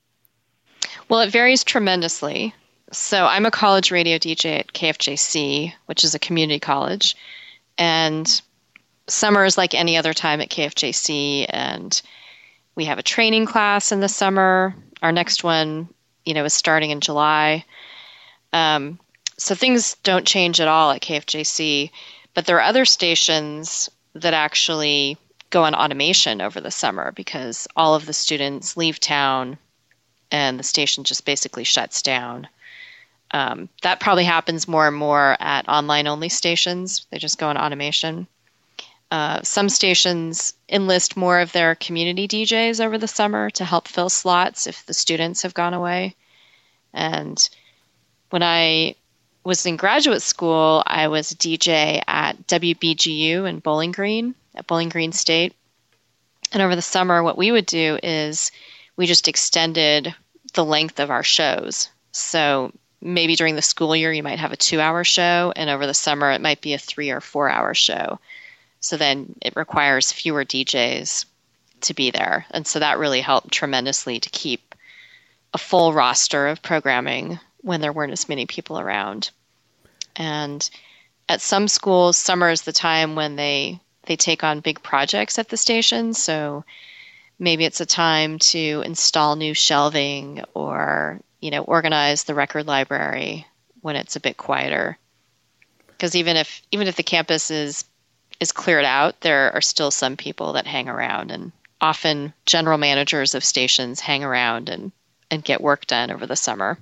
Well, it varies tremendously. So I'm a college radio D J at K F J C, which is a community college. And summer is like any other time at K F J C, and we have a training class in the summer. Our next one, you know, is starting in July. Um, so things don't change at all at K F J C, but there are other stations that actually go on automation over the summer because all of the students leave town and the station just basically shuts down. Um, that probably happens more and more at online-only stations. They just go on automation. Uh, some stations enlist more of their community D Js over the summer to help fill slots if the students have gone away. And when I was in graduate school, I was a D J at W B G U in Bowling Green, at Bowling Green State. And over the summer, what we would do is we just extended the length of our shows. So maybe during the school year, you might have a two-hour show, and over the summer, it might be a three- or four-hour show. So then it requires fewer D Js to be there. And so that really helped tremendously to keep a full roster of programming when there weren't as many people around. And at some schools, summer is the time when they, they take on big projects at the station. So maybe it's a time to install new shelving, or, you know, organize the record library when it's a bit quieter. Because even if even if the campus is is cleared out, there are still some people that hang around, and often general managers of stations hang around and, and get work done over the summer.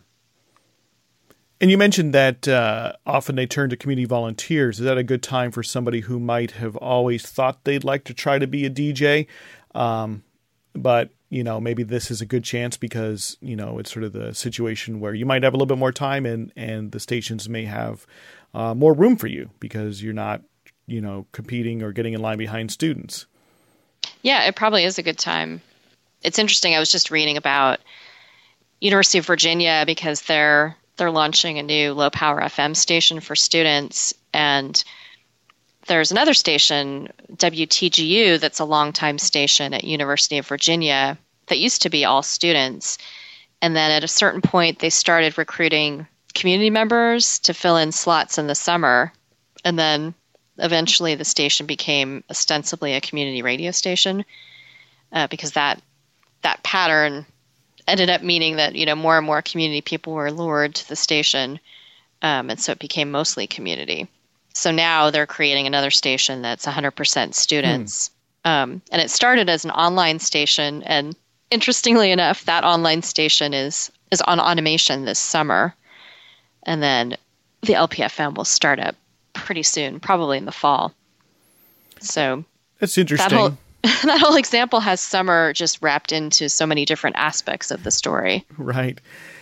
And you mentioned that uh, often they turn to community volunteers. Is that a good time for somebody who might have always thought they'd like to try to be a D J? Um, but, you know, maybe this is a good chance because, you know, it's sort of the situation where you might have a little bit more time and, and the stations may have uh, more room for you because you're not, you know, competing or getting in line behind students. Yeah, it probably is a good time. It's interesting. I was just reading about University of Virginia because they're they're launching a new low-power F M station for students, and there's another station, W T G U, that's a longtime station at University of Virginia that used to be all students. And then at a certain point, they started recruiting community members to fill in slots in the summer. And then eventually the station became ostensibly a community radio station uh, because that that pattern ended up meaning that, you know, more and more community people were lured to the station. Um, and so it became mostly community. So now they're creating another station that's one hundred percent students. Hmm. Um, and it started as an online station. And interestingly enough, that online station is, is on automation this summer. And then the L P F M will start up pretty soon, probably in the fall. So that's interesting. That whole, that whole example has summer just wrapped into so many different aspects of the story. Right.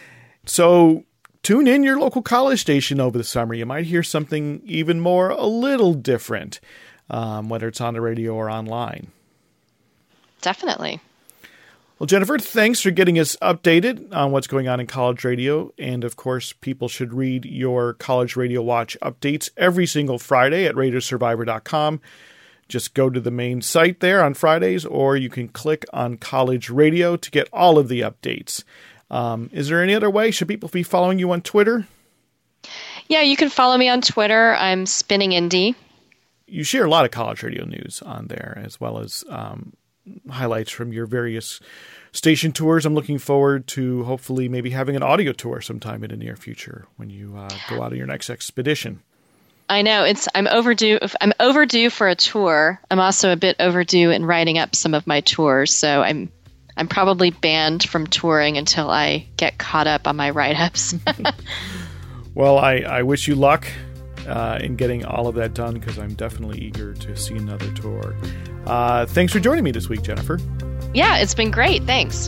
So tune in your local college station over the summer. You might hear something even more a little different, um, whether it's on the radio or online. Definitely. Well, Jennifer, thanks for getting us updated on what's going on in college radio. And, of course, people should read your College Radio Watch updates every single Friday at radio survivor dot com. Just go to the main site there on Fridays, or you can click on College Radio to get all of the updates. Um, is there any other way? Should people be following you on Twitter? Yeah, you can follow me on Twitter. I'm Spinning Indie. You share a lot of college radio news on there, as well as um, highlights from your various station tours. I'm looking forward to hopefully maybe having an audio tour sometime in the near future when you uh, go out on your next expedition. I know it's. I'm overdue. I'm overdue for a tour. I'm also a bit overdue in writing up some of my tours. So I'm, I'm probably banned from touring until I get caught up on my write-ups. Well, I, I wish you luck uh, in getting all of that done because I'm definitely eager to see another tour. Uh, thanks for joining me this week, Jennifer. Yeah, it's been great. Thanks.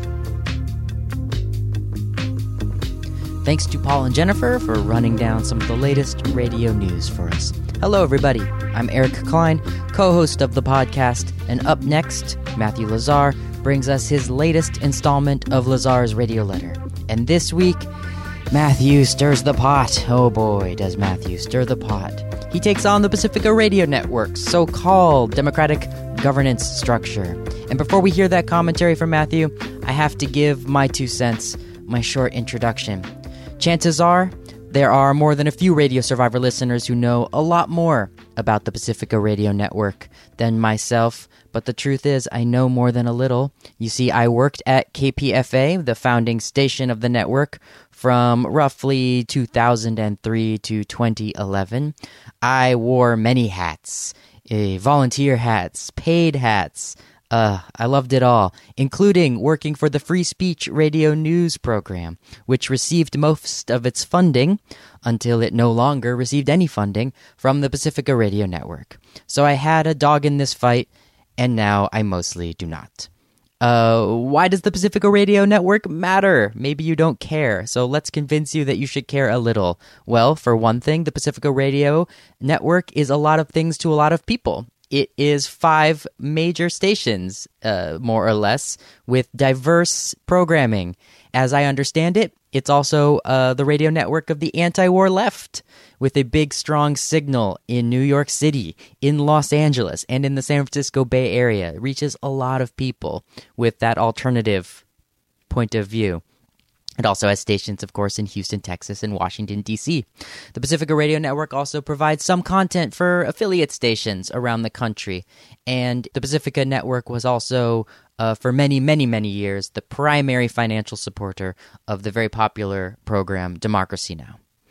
Thanks to Paul and Jennifer for running down some of the latest radio news for us. Hello, everybody. I'm Eric Klein, co-host of the podcast, and up next, Matthew Lazar brings us his latest installment of Lazar's Radio Letter. And this week, Matthew stirs the pot. Oh boy, does Matthew stir the pot. He takes on the Pacifica Radio Network's so-called democratic governance structure. And before we hear that commentary from Matthew, I have to give my two cents, my short introduction. Chances are, there are more than a few Radio Survivor listeners who know a lot more about the Pacifica Radio Network than myself, but the truth is, I know more than a little. You see, I worked at K P F A, the founding station of the network, from roughly two thousand three to twenty eleven. I wore many hats, uh, volunteer hats, paid hats. Uh, I loved it all, including working for the Free Speech Radio News program, which received most of its funding, until it no longer received any funding, from the Pacifica Radio Network. So I had a dog in this fight, and now I mostly do not. Uh, why does the Pacifica Radio Network matter? Maybe you don't care, so let's convince you that you should care a little. Well, for one thing, the Pacifica Radio Network is a lot of things to a lot of people. It is five major stations, uh, more or less, with diverse programming. As I understand it, it's also uh, the radio network of the anti-war left, with a big, strong signal in New York City, in Los Angeles, and in the San Francisco Bay Area. It reaches a lot of people with that alternative point of view. It also has stations, of course, in Houston, Texas, and Washington, D C. The Pacifica Radio Network also provides some content for affiliate stations around the country. And the Pacifica Network was also, uh, for many, many, many years, the primary financial supporter of the very popular program Democracy Now!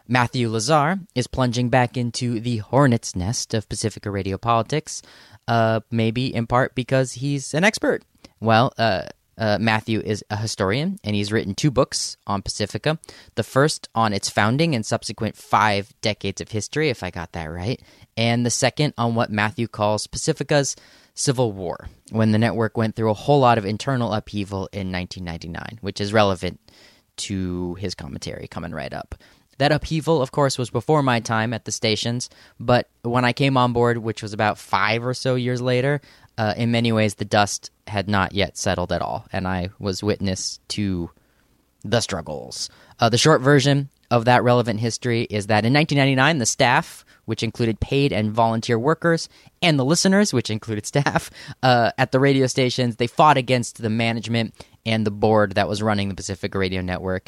Matthew Lazar is plunging back into the hornet's nest of Pacifica radio politics, uh, maybe in part because he's an expert. Well, uh, uh, Matthew is a historian, and he's written two books on Pacifica. The first on its founding and subsequent five decades of history, if I got that right, and the second on what Matthew calls Pacifica's Civil War, when the network went through a whole lot of internal upheaval in nineteen ninety-nine, which is relevant to his commentary coming right up. That upheaval, of course, was before my time at the stations, but when I came on board, which was about five or so years later, uh, in many ways the dust had not yet settled at all, and I was witness to the struggles. Uh, the short version of that relevant history is that in nineteen ninety-nine, the staff, which included paid and volunteer workers, and the listeners, which included staff, uh, at the radio stations, they fought against the management and the board that was running the Pacifica Radio Network,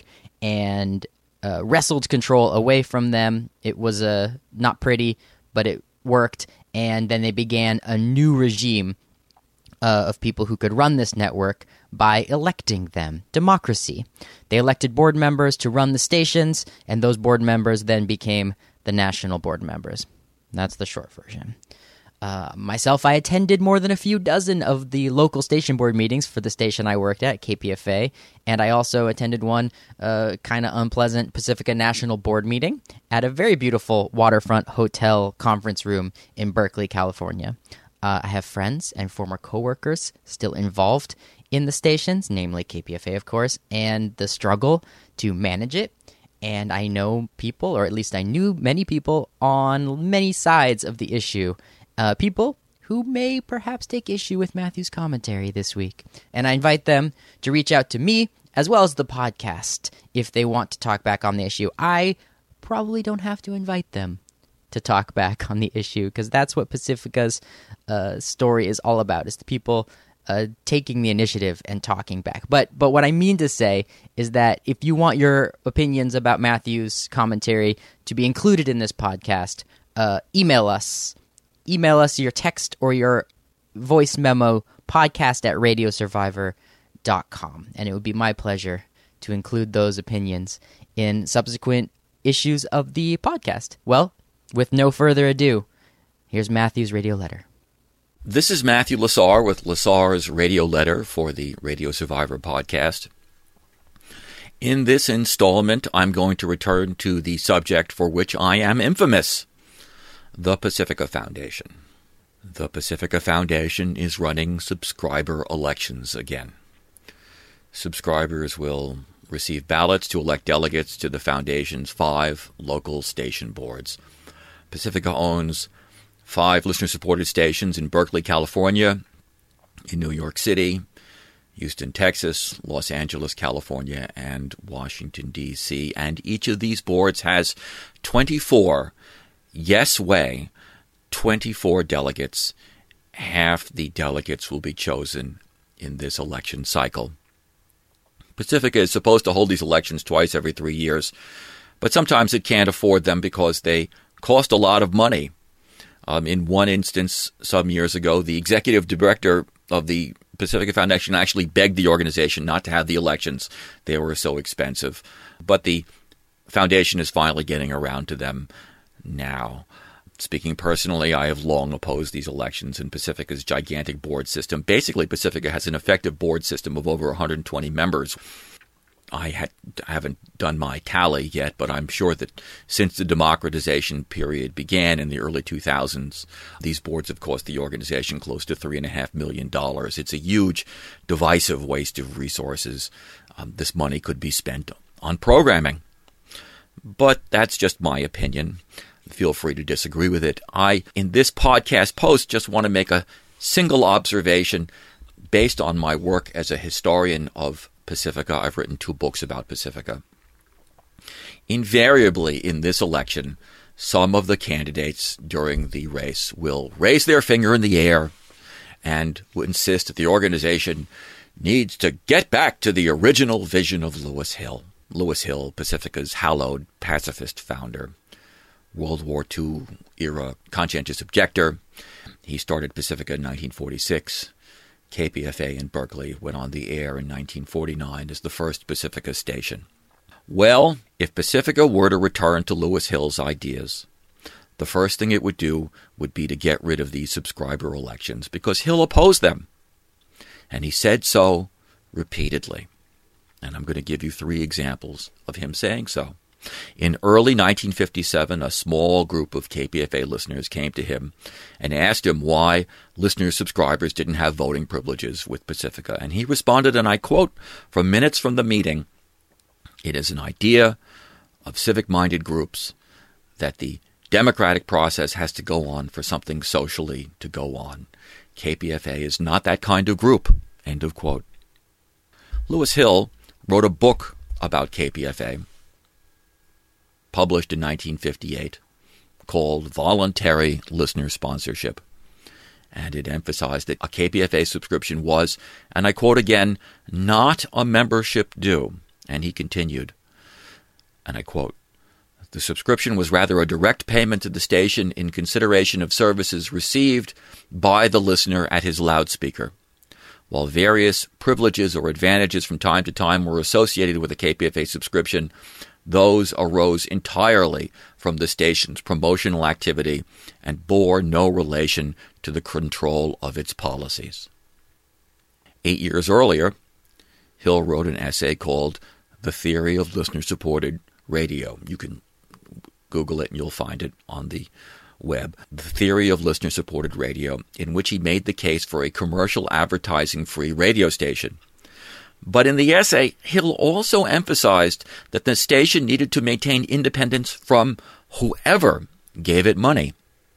and uh, wrestled control away from them. It was uh, not pretty, but it worked, and then they began a new regime uh, of people who could run this network by electing them. Democracy. They elected board members to run the stations, and those board members then became the national board members. That's the short version. Uh, myself, I attended more than a few dozen of the local station board meetings for the station I worked at, K P F A, and I also attended one uh, kind of unpleasant Pacifica National Board meeting at a very beautiful waterfront hotel conference room in Berkeley, California. Uh, I have friends and former coworkers still involved in the stations, namely K P F A, of course, and the struggle to manage it. And I know people, or at least I knew many people on many sides of the issue, uh, people who may perhaps take issue with Matthew's commentary this week. And I invite them to reach out to me, as well as the podcast, if they want to talk back on the issue. I probably don't have to invite them to talk back on the issue, because that's what Pacifica's uh, story is all about, is the people Uh, taking the initiative and talking back. But but what I mean to say is that if you want your opinions about Matthew's commentary to be included in this podcast, uh, email us. Email us your text or your voice memo, podcast at radio survivor dot com. And it would be my pleasure to include those opinions in subsequent issues of the podcast. Well, with no further ado, here's Matthew's radio letter. This is Matthew Lazar with Lazar's radio letter for the Radio Survivor podcast. In this installment, I'm going to return to the subject for which I am infamous, the Pacifica Foundation. The Pacifica Foundation is running subscriber elections again. Subscribers will receive ballots to elect delegates to the Foundation's five local station boards. Pacifica owns five listener-supported stations in Berkeley, California, in New York City, Houston, Texas, Los Angeles, California, and Washington, D C And each of these boards has twenty-four, yes way, twenty-four delegates. Half the delegates will be chosen in this election cycle. Pacifica is supposed to hold these elections twice every three years, but sometimes it can't afford them because they cost a lot of money. Um, in one instance, some years ago, the executive director of the Pacifica Foundation actually begged the organization not to have the elections. They were so expensive. But the foundation is finally getting around to them now. Speaking personally, I have long opposed these elections and Pacifica's gigantic board system. Basically, Pacifica has an effective board system of over one hundred twenty members. I had, haven't done my tally yet, but I'm sure that since the democratization period began in the early two thousands, these boards have cost the organization close to three point five million dollars. It's a huge, divisive waste of resources. Um, this money could be spent on programming. But that's just my opinion. Feel free to disagree with it. I, in this podcast post, just want to make a single observation based on my work as a historian of Pacifica. I've written two books about Pacifica. Invariably in this election, some of the candidates during the race will raise their finger in the air and will insist that the organization needs to get back to the original vision of Lewis Hill. Lewis Hill, Pacifica's hallowed pacifist founder, World War Two era conscientious objector. He started Pacifica in nineteen forty-six. K P F A in Berkeley went on the air in nineteen forty-nine as the first Pacifica station. Well, if Pacifica were to return to Lewis Hill's ideas, the first thing it would do would be to get rid of these subscriber elections because Hill opposed them. And he said so repeatedly. And I'm going to give you three examples of him saying so. In early nineteen fifty-seven, a small group of K P F A listeners came to him and asked him why listener subscribers didn't have voting privileges with Pacifica. And he responded, and I quote from minutes from the meeting, "It is an idea of civic-minded groups that the democratic process has to go on for something socially to go on. K P F A is not that kind of group." End of quote. Lewis Hill wrote a book about K P F A, published in nineteen fifty-eight, called Voluntary Listener Sponsorship. And it emphasized that a K P F A subscription was, and I quote again, not a membership due. And he continued, and I quote, "The subscription was rather a direct payment to the station in consideration of services received by the listener at his loudspeaker. While various privileges or advantages from time to time were associated with a K P F A subscription, those arose entirely from the station's promotional activity and bore no relation to the control of its policies." Eight years earlier, Hill wrote an essay called The Theory of Listener-Supported Radio. You can Google it and you'll find it on the web. The Theory of Listener-Supported Radio, in which he made the case for a commercial advertising-free radio station. But in the essay, Hill also emphasized that the station needed to maintain independence from whoever gave it money.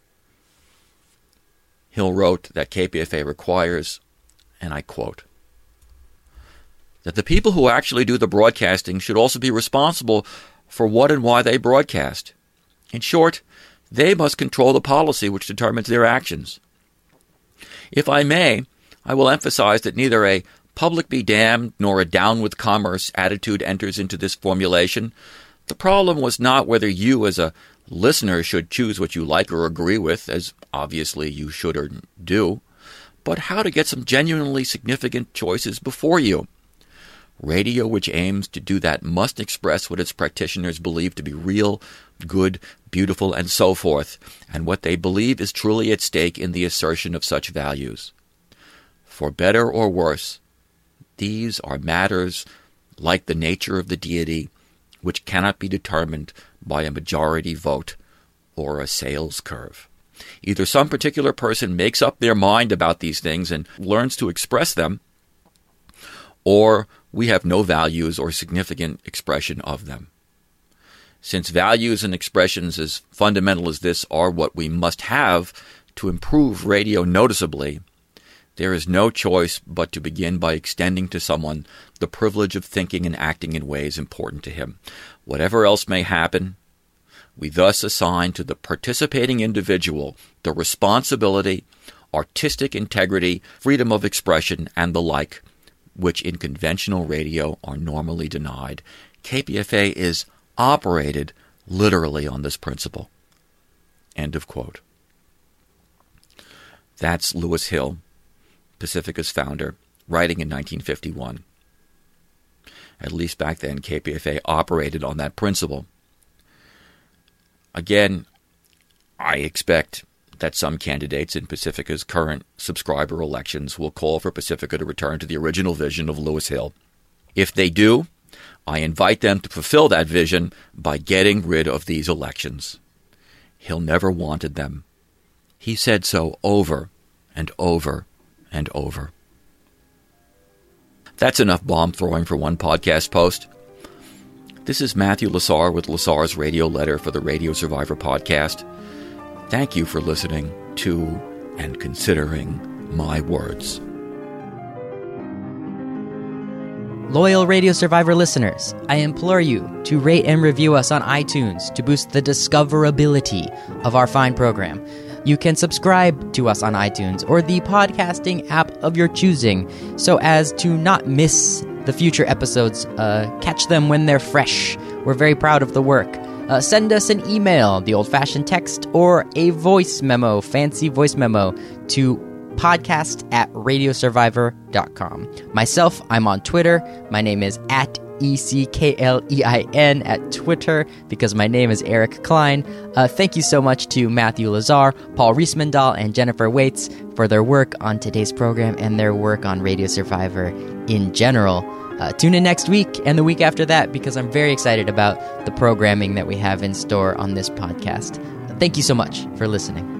Hill wrote that K P F A requires, and I quote, "that the people who actually do the broadcasting should also be responsible for what and why they broadcast. In short, they must control the policy which determines their actions. If I may, I will emphasize that neither a public be damned nor a down with commerce attitude enters into this formulation. The problem was not whether you as a listener should choose what you like or agree with, as obviously you should or do, but how to get some genuinely significant choices before you. Radio which aims to do that must express what its practitioners believe to be real, good, beautiful, and so forth, and what they believe is truly at stake in the assertion of such values. For better or worse, these are matters like the nature of the deity, which cannot be determined by a majority vote or a sales curve. Either some particular person makes up their mind about these things and learns to express them, or we have no values or significant expression of them. Since values and expressions as fundamental as this are what we must have to improve radio noticeably, there is no choice but to begin by extending to someone the privilege of thinking and acting in ways important to him. Whatever else may happen, we thus assign to the participating individual the responsibility, artistic integrity, freedom of expression, and the like, which in conventional radio are normally denied. K P F A is operated literally on this principle." End of quote. That's Lewis Hill, Pacifica's founder, writing in nineteen fifty-one. At least back then, K P F A operated on that principle. Again, I expect that some candidates in Pacifica's current subscriber elections will call for Pacifica to return to the original vision of Lewis Hill. If they do, I invite them to fulfill that vision by getting rid of these elections. Hill never wanted them. He said so over and over and over. That's enough bomb throwing for one podcast post. This is Matthew Lasar with Lasar's Radio Letter for the Radio Survivor podcast. Thank you for listening to and considering my words. Loyal Radio Survivor listeners, I implore you to rate and review us on iTunes to boost the discoverability of our fine program. You can subscribe to us on iTunes or the podcasting app of your choosing so as to not miss the future episodes. Uh, catch them when they're fresh. We're very proud of the work. Uh, send us an email, the old-fashioned text, or a voice memo, fancy voice memo, to podcast at radiosurvivor dot com. Myself, I'm on Twitter. My name is at E C K L E I N at Twitter, because my name is Eric Klein. Uh, thank you so much to Matthew Lazar, Paul Riesmandahl, and Jennifer Waits for their work on today's program and their work on Radio Survivor in general. Uh, tune in next week and the week after that, because I'm very excited about the programming that we have in store on this podcast. Thank you so much for listening.